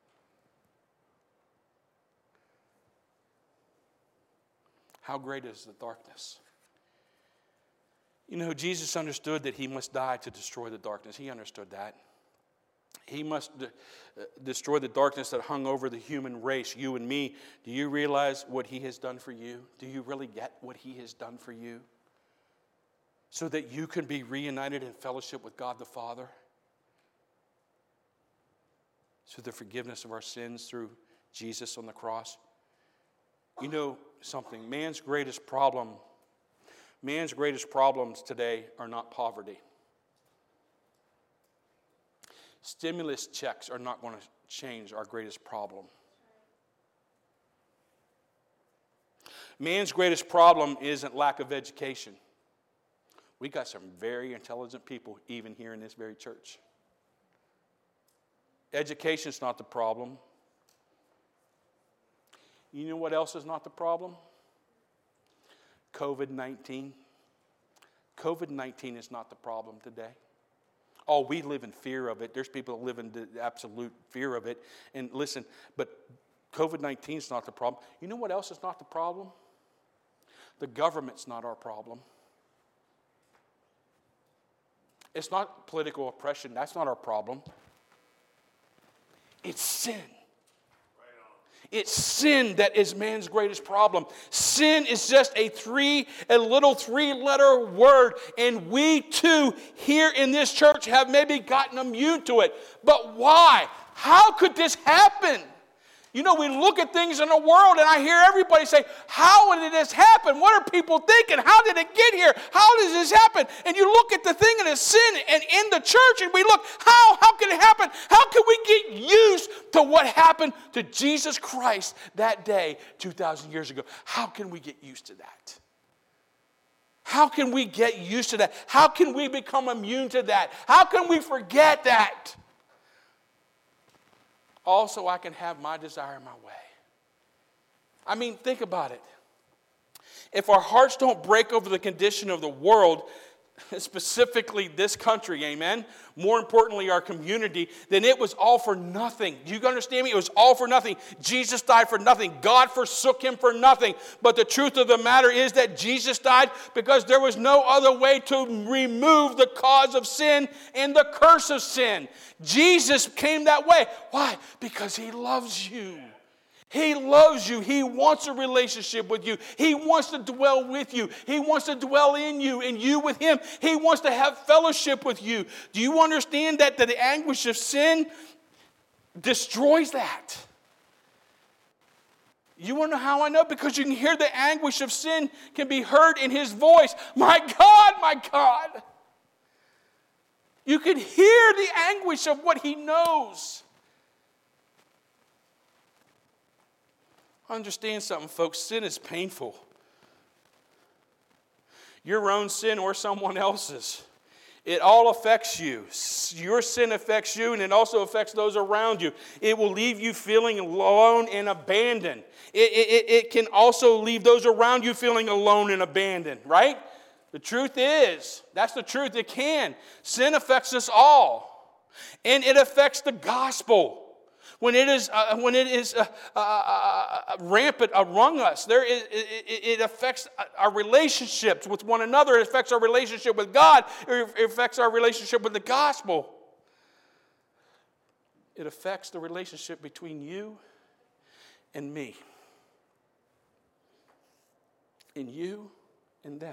How great is the darkness? You know, Jesus understood that he must die to destroy the darkness. He understood that. He must de- destroy the darkness that hung over the human race, you and me. Do you realize what he has done for you? Do you really get what he has done for you? So that you can be reunited in fellowship with God the Father. Through the forgiveness of our sins through Jesus on the cross. You know something, man's greatest problem, man's greatest problems today are not poverty. Stimulus checks are not going to change our greatest problem. Man's greatest problem isn't lack of education. We got some very intelligent people even here in this very church. Education's not the problem. You know what else is not the problem? covid nineteen. covid nineteen is not the problem today. Oh, we live in fear of it. There's people that live in the absolute fear of it. And listen, but covid nineteen is not the problem. You know what else is not the problem? The government's not our problem. It's not political oppression. That's not our problem. It's sin. It's sin that is man's greatest problem. Sin is just a three, a little three-letter word, and we too here in this church have maybe gotten immune to it. But why? How could this happen? You know, we look at things in the world, and I hear everybody say, "How did this happen? What are people thinking? How did it get here? How does this happen?" And you look at the thing and it's sin, and in the church, and we look, how? How can it happen? How can we get used to what happened to Jesus Christ that day two thousand years ago? How can we get used to that? How can we get used to that? How can we become immune to that? How can we forget that? Also, I can have my desire my way. I mean, think about it. If our hearts don't break over the condition of the world, specifically this country, amen, more importantly our community, then it was all for nothing. Do you understand me? It was all for nothing. Jesus died for nothing. God forsook him for nothing. But the truth of the matter is that Jesus died because there was no other way to remove the cause of sin and the curse of sin. Jesus came that way. Why? Because he loves you. He loves you. He wants a relationship with you. He wants to dwell with you. He wants to dwell in you and you with him. He wants to have fellowship with you. Do you understand that, that the anguish of sin destroys that? You want to know how I know? Because you can hear the anguish of sin can be heard in his voice. My God, my God. You can hear the anguish of what he knows. Understand something, folks. Sin is painful. Your own sin or someone else's. It all affects you. Your sin affects you, and it also affects those around you. It will leave you feeling alone and abandoned. It, it, it can also leave those around you feeling alone and abandoned, right? The truth is, that's the truth. It can. Sin affects us all. And it affects the gospel. When it is, uh, when it is uh, uh, uh, rampant among us, there is, it, it affects our relationships with one another. It affects our relationship with God. It affects our relationship with the gospel. It affects the relationship between you and me. And you and them.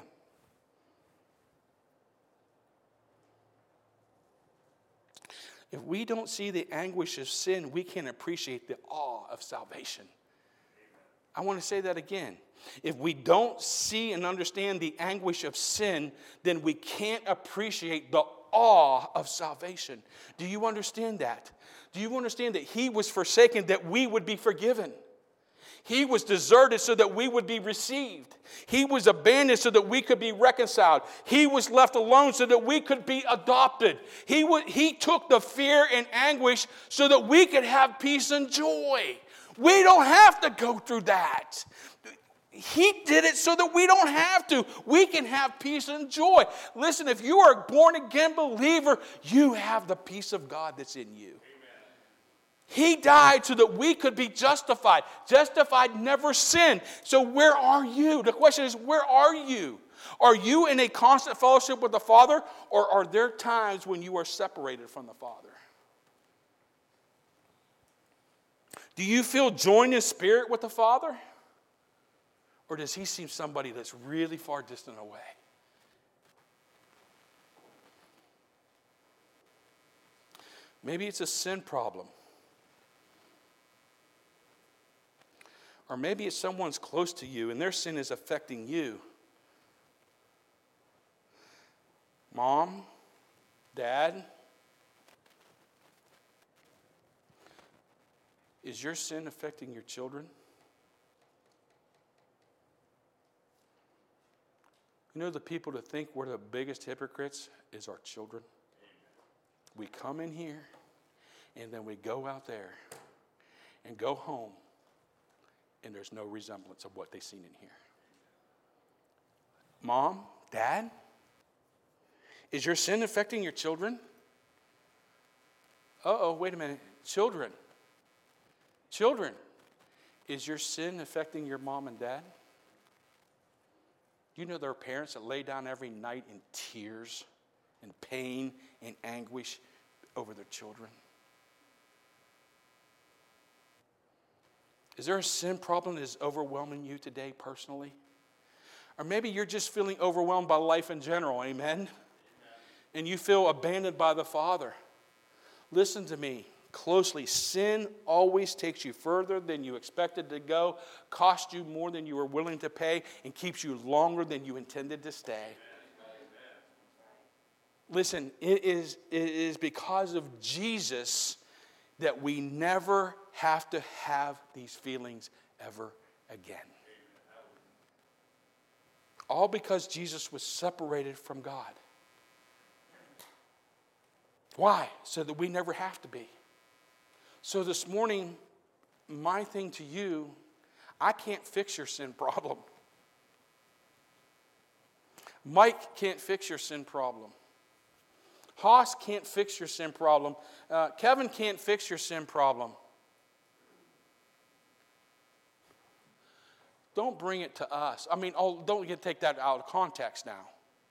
If we don't see the anguish of sin, we can't appreciate the awe of salvation. I want to say that again. If we don't see and understand the anguish of sin, then we can't appreciate the awe of salvation. Do you understand that? Do you understand that he was forsaken that we would be forgiven? He was deserted so that we would be received. He was abandoned so that we could be reconciled. He was left alone so that we could be adopted. He, would, he took the fear and anguish so that we could have peace and joy. We don't have to go through that. He did it so that we don't have to. We can have peace and joy. Listen, if you are a born-again believer, you have the peace of God that's in you. He died so that we could be justified. Justified, never sin. So where are you? The question is, where are you? Are you in a constant fellowship with the Father, or are there times when you are separated from the Father? Do you feel joined in spirit with the Father? Or does he seem somebody that's really far distant away? Maybe it's a sin problem. Or maybe it's someone's close to you and their sin is affecting you. Mom, Dad, is your sin affecting your children? You know, the people that think we're the biggest hypocrites is our children. We come in here and then we go out there and go home. And there's no resemblance of what they've seen in here. Mom, Dad, is your sin affecting your children? Uh-oh, wait a minute. Children. Children, is your sin affecting your mom and dad? You know there are parents that lay down every night in tears and pain and anguish over their children. Is there a sin problem that is overwhelming you today personally? Or maybe you're just feeling overwhelmed by life in general, amen? Amen. And you feel abandoned by the Father. Listen to me closely. Sin always takes you further than you expected to go, costs you more than you were willing to pay, and keeps you longer than you intended to stay. Amen. Listen, it is, it is because of Jesus that we never have to have these feelings ever again. All because Jesus was separated from God. Why? So that we never have to be. So this morning, my thing to you, I can't fix your sin problem. Mike can't fix your sin problem. Haas can't fix your sin problem. Uh, Kevin can't fix your sin problem. Don't bring it to us. I mean, oh, don't get, take that out of context now.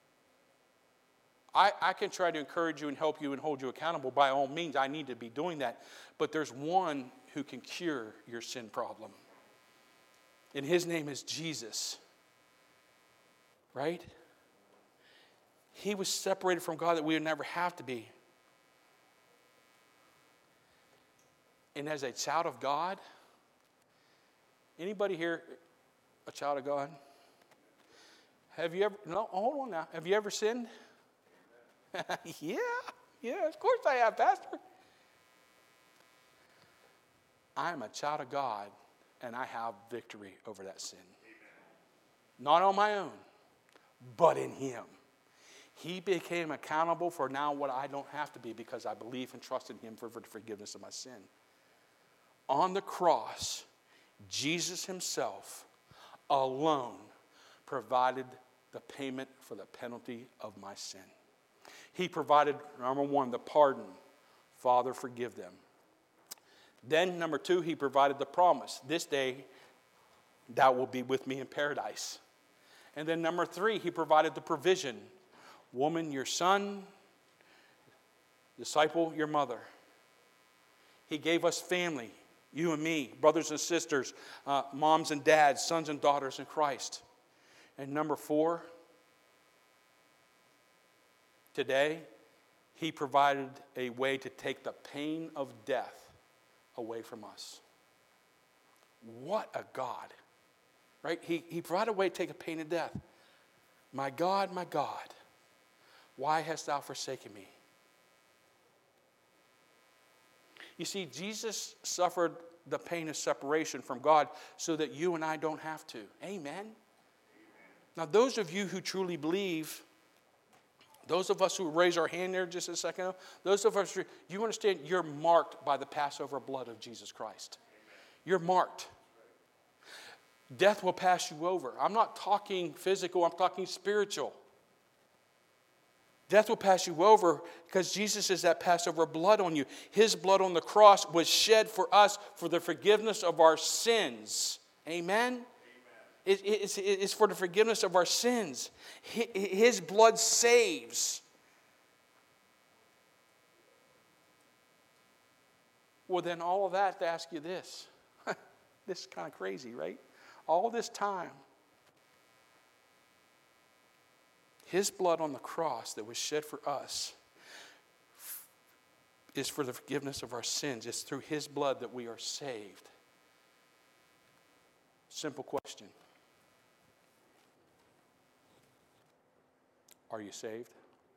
I, I can try to encourage you and help you and hold you accountable. By all means, I need to be doing that. But there's one who can cure your sin problem. And his name is Jesus. Right? He was separated from God that we would never have to be. And as a child of God, anybody here a child of God? Have you ever, no, hold on now. Have you ever sinned? yeah, yeah, of course I have, Pastor. I am a child of God, and I have victory over that sin. Not on my own, but in Him. He became accountable for now what I don't have to be because I believe and trust in Him for, for the forgiveness of my sin. On the cross, Jesus Himself alone provided the payment for the penalty of my sin. He provided, number one, the pardon. Father, forgive them. Then, number two, He provided the promise. This day, thou wilt be with me in paradise. And then number three, He provided the provision. Woman, your son. Disciple, your mother. He gave us family, you and me, brothers and sisters, uh, moms and dads, sons and daughters in Christ. And number four, today, He provided a way to take the pain of death away from us. What a God. Right? He, he provided a way to take the pain of death. My God, my God, why hast thou forsaken me? You see, Jesus suffered the pain of separation from God so that you and I don't have to. Amen? Amen. Now, those of you who truly believe, those of us who raise our hand there just a second ago, those of us, who, you understand you're marked by the Passover blood of Jesus Christ. You're marked. Death will pass you over. I'm not talking physical, I'm talking spiritual. Death will pass you over because Jesus is that Passover blood on you. His blood on the cross was shed for us for the forgiveness of our sins. Amen? Amen. It, it's, it's for the forgiveness of our sins. His blood saves. Well, then all of that to ask you this. This is kind of crazy, right? All this time, His blood on the cross that was shed for us is for the forgiveness of our sins. It's through His blood that we are saved. Simple question. Are you saved?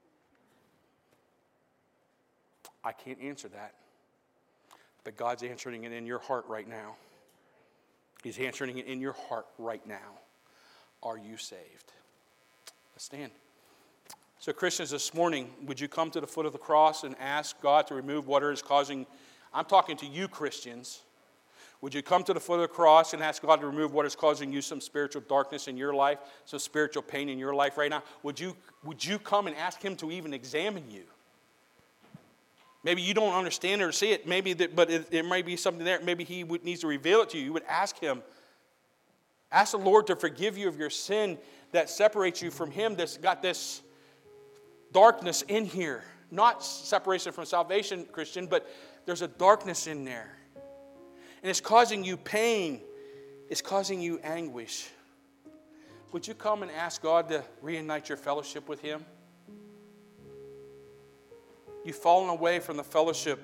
I can't answer that. But God's answering it in your heart right now. He's answering it in your heart right now. Are you saved? Let's stand. So Christians, this morning, would you come to the foot of the cross and ask God to remove whatever is causing, I'm talking to you Christians, would you come to the foot of the cross and ask God to remove what is causing you some spiritual darkness in your life, some spiritual pain in your life right now? Would you, would you come and ask Him to even examine you? Maybe you don't understand or see it, maybe that, but it, it might be something there. Maybe He would, needs to reveal it to you. You would ask Him. Ask the Lord to forgive you of your sin that separates you from Him, that's got this darkness in here. Not separation from salvation, Christian, but there's a darkness in there. And it's causing you pain. It's causing you anguish. Would you come and ask God to reunite your fellowship with Him? You've fallen away from the fellowship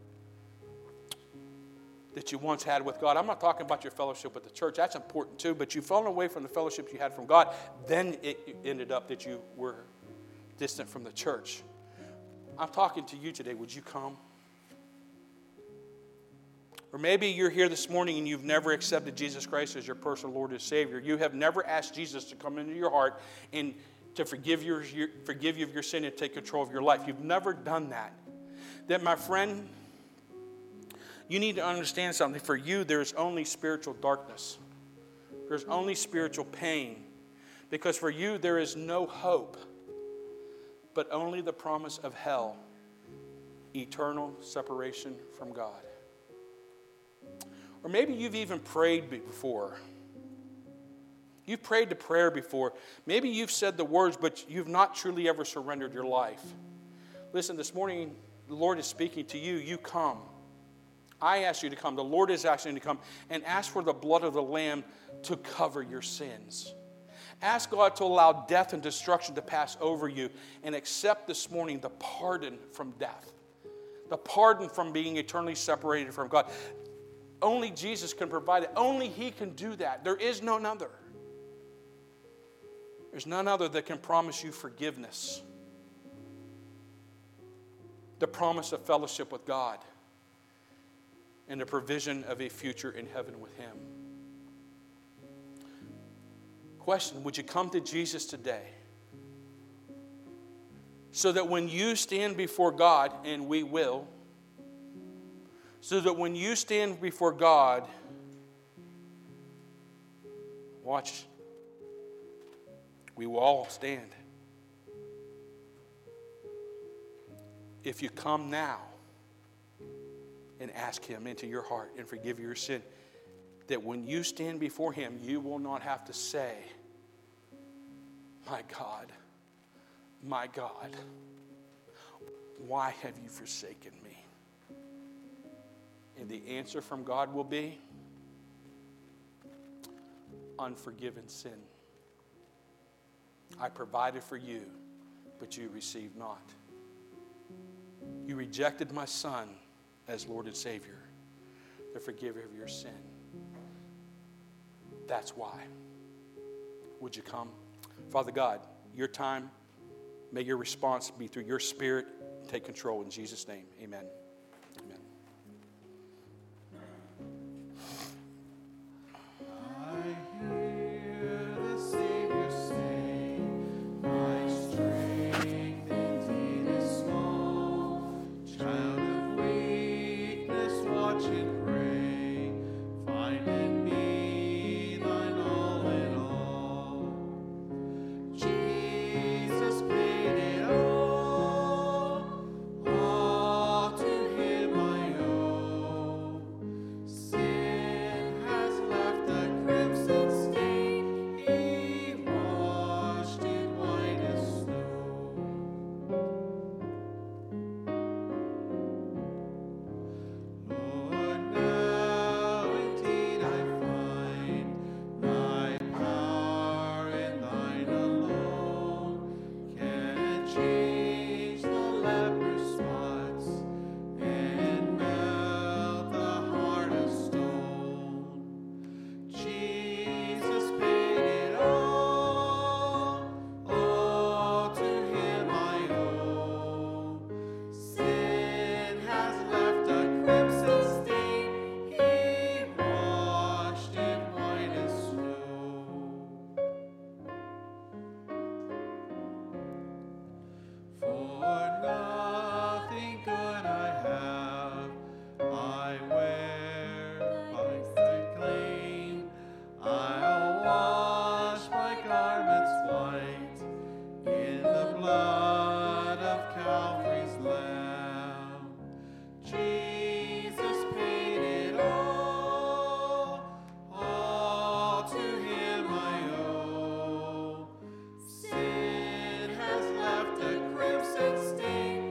that you once had with God. I'm not talking about your fellowship with the church. That's important too. But you've fallen away from the fellowship you had from God. Then it ended up that you were distant from the church. I'm talking to you today. Would you come? Or maybe you're here this morning and you've never accepted Jesus Christ as your personal Lord and Savior. You have never asked Jesus to come into your heart and to forgive, your, your, forgive you of your sin and take control of your life. You've never done that. Then, my friend, you need to understand something. For you, there's only spiritual darkness. There's only spiritual pain. Because for you, there is no hope, but only the promise of hell, eternal separation from God. Or maybe you've even prayed before. You've prayed the prayer before. Maybe you've said the words, but you've not truly ever surrendered your life. Listen, this morning, the Lord is speaking to you. You come. I ask you to come. The Lord is asking you to come and ask for the blood of the Lamb to cover your sins. Ask God to allow death and destruction to pass over you and accept this morning the pardon from death, the pardon from being eternally separated from God. Only Jesus can provide it. Only He can do that. There is none other. There's none other that can promise you forgiveness, the promise of fellowship with God, and the provision of a future in heaven with Him. Question, would you come to Jesus today so that when you stand before God, and we will, so that when you stand before God, watch, we will all stand. If you come now and ask Him into your heart and forgive your sin, that when you stand before Him, you will not have to say, my God, my God, why have you forsaken me? And the answer from God will be unforgiven sin. I provided for you, but you received not. You rejected my Son as Lord and Savior, the forgiver of your sin. That's why. Would you come? Father God, your time, may your response be through your Spirit. Take control in Jesus' name. Amen. Amen. I hear the Savior say, my strength indeed is small. Child of weakness, watch and pray. Find in me thine all in all. Jesus paid it all. All to Him I owe. Sin has left a crimson stain. He washed it white as snow. Lord, now indeed I find Thy power and Thine alone can change the leper's spots and melt the heart of stone. Jesus paid it all, all to Him I owe. Sin has left a crimson stain. He washed it white as snow. For nothing good I have, I wear by Thy claim. I'll wash my garments white in the blood of Calvary's Lamb. Jesus paid it all, all to Him I owe. Sin has left a crimson stain.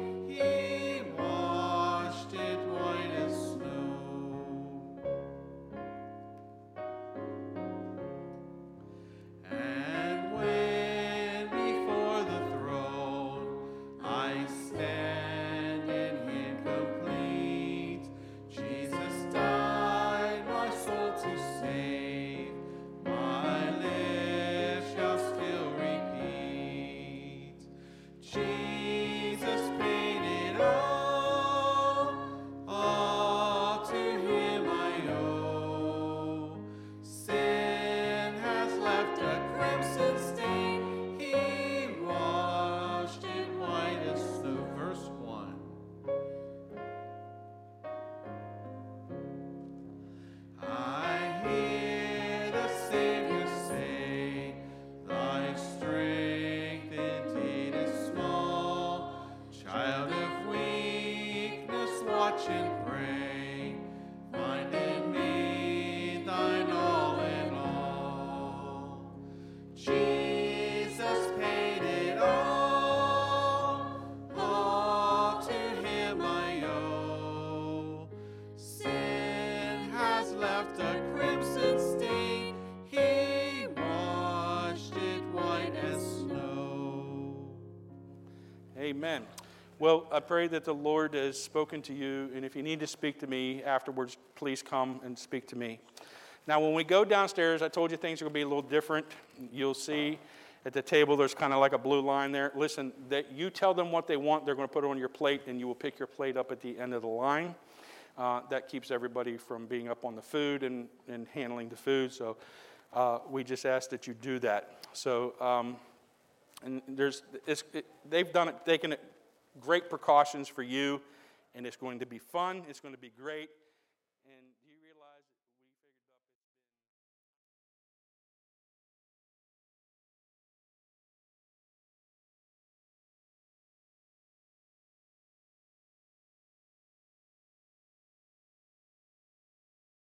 Amen. Well, I pray that the Lord has spoken to you, and if you need to speak to me afterwards, please come and speak to me. Now, when we go downstairs, I told you things are going to be a little different. You'll see at the table there's kind of like a blue line there. Listen, that you tell them what they want, they're going to put it on your plate, and you will pick your plate up at the end of the line. Uh, that keeps everybody from being up on the food and, and handling the food, so uh, we just ask that you do that. So, um, and there's, it's, it, they've done it, taken it, great precautions for you, and it's going to be fun, it's going to be great, and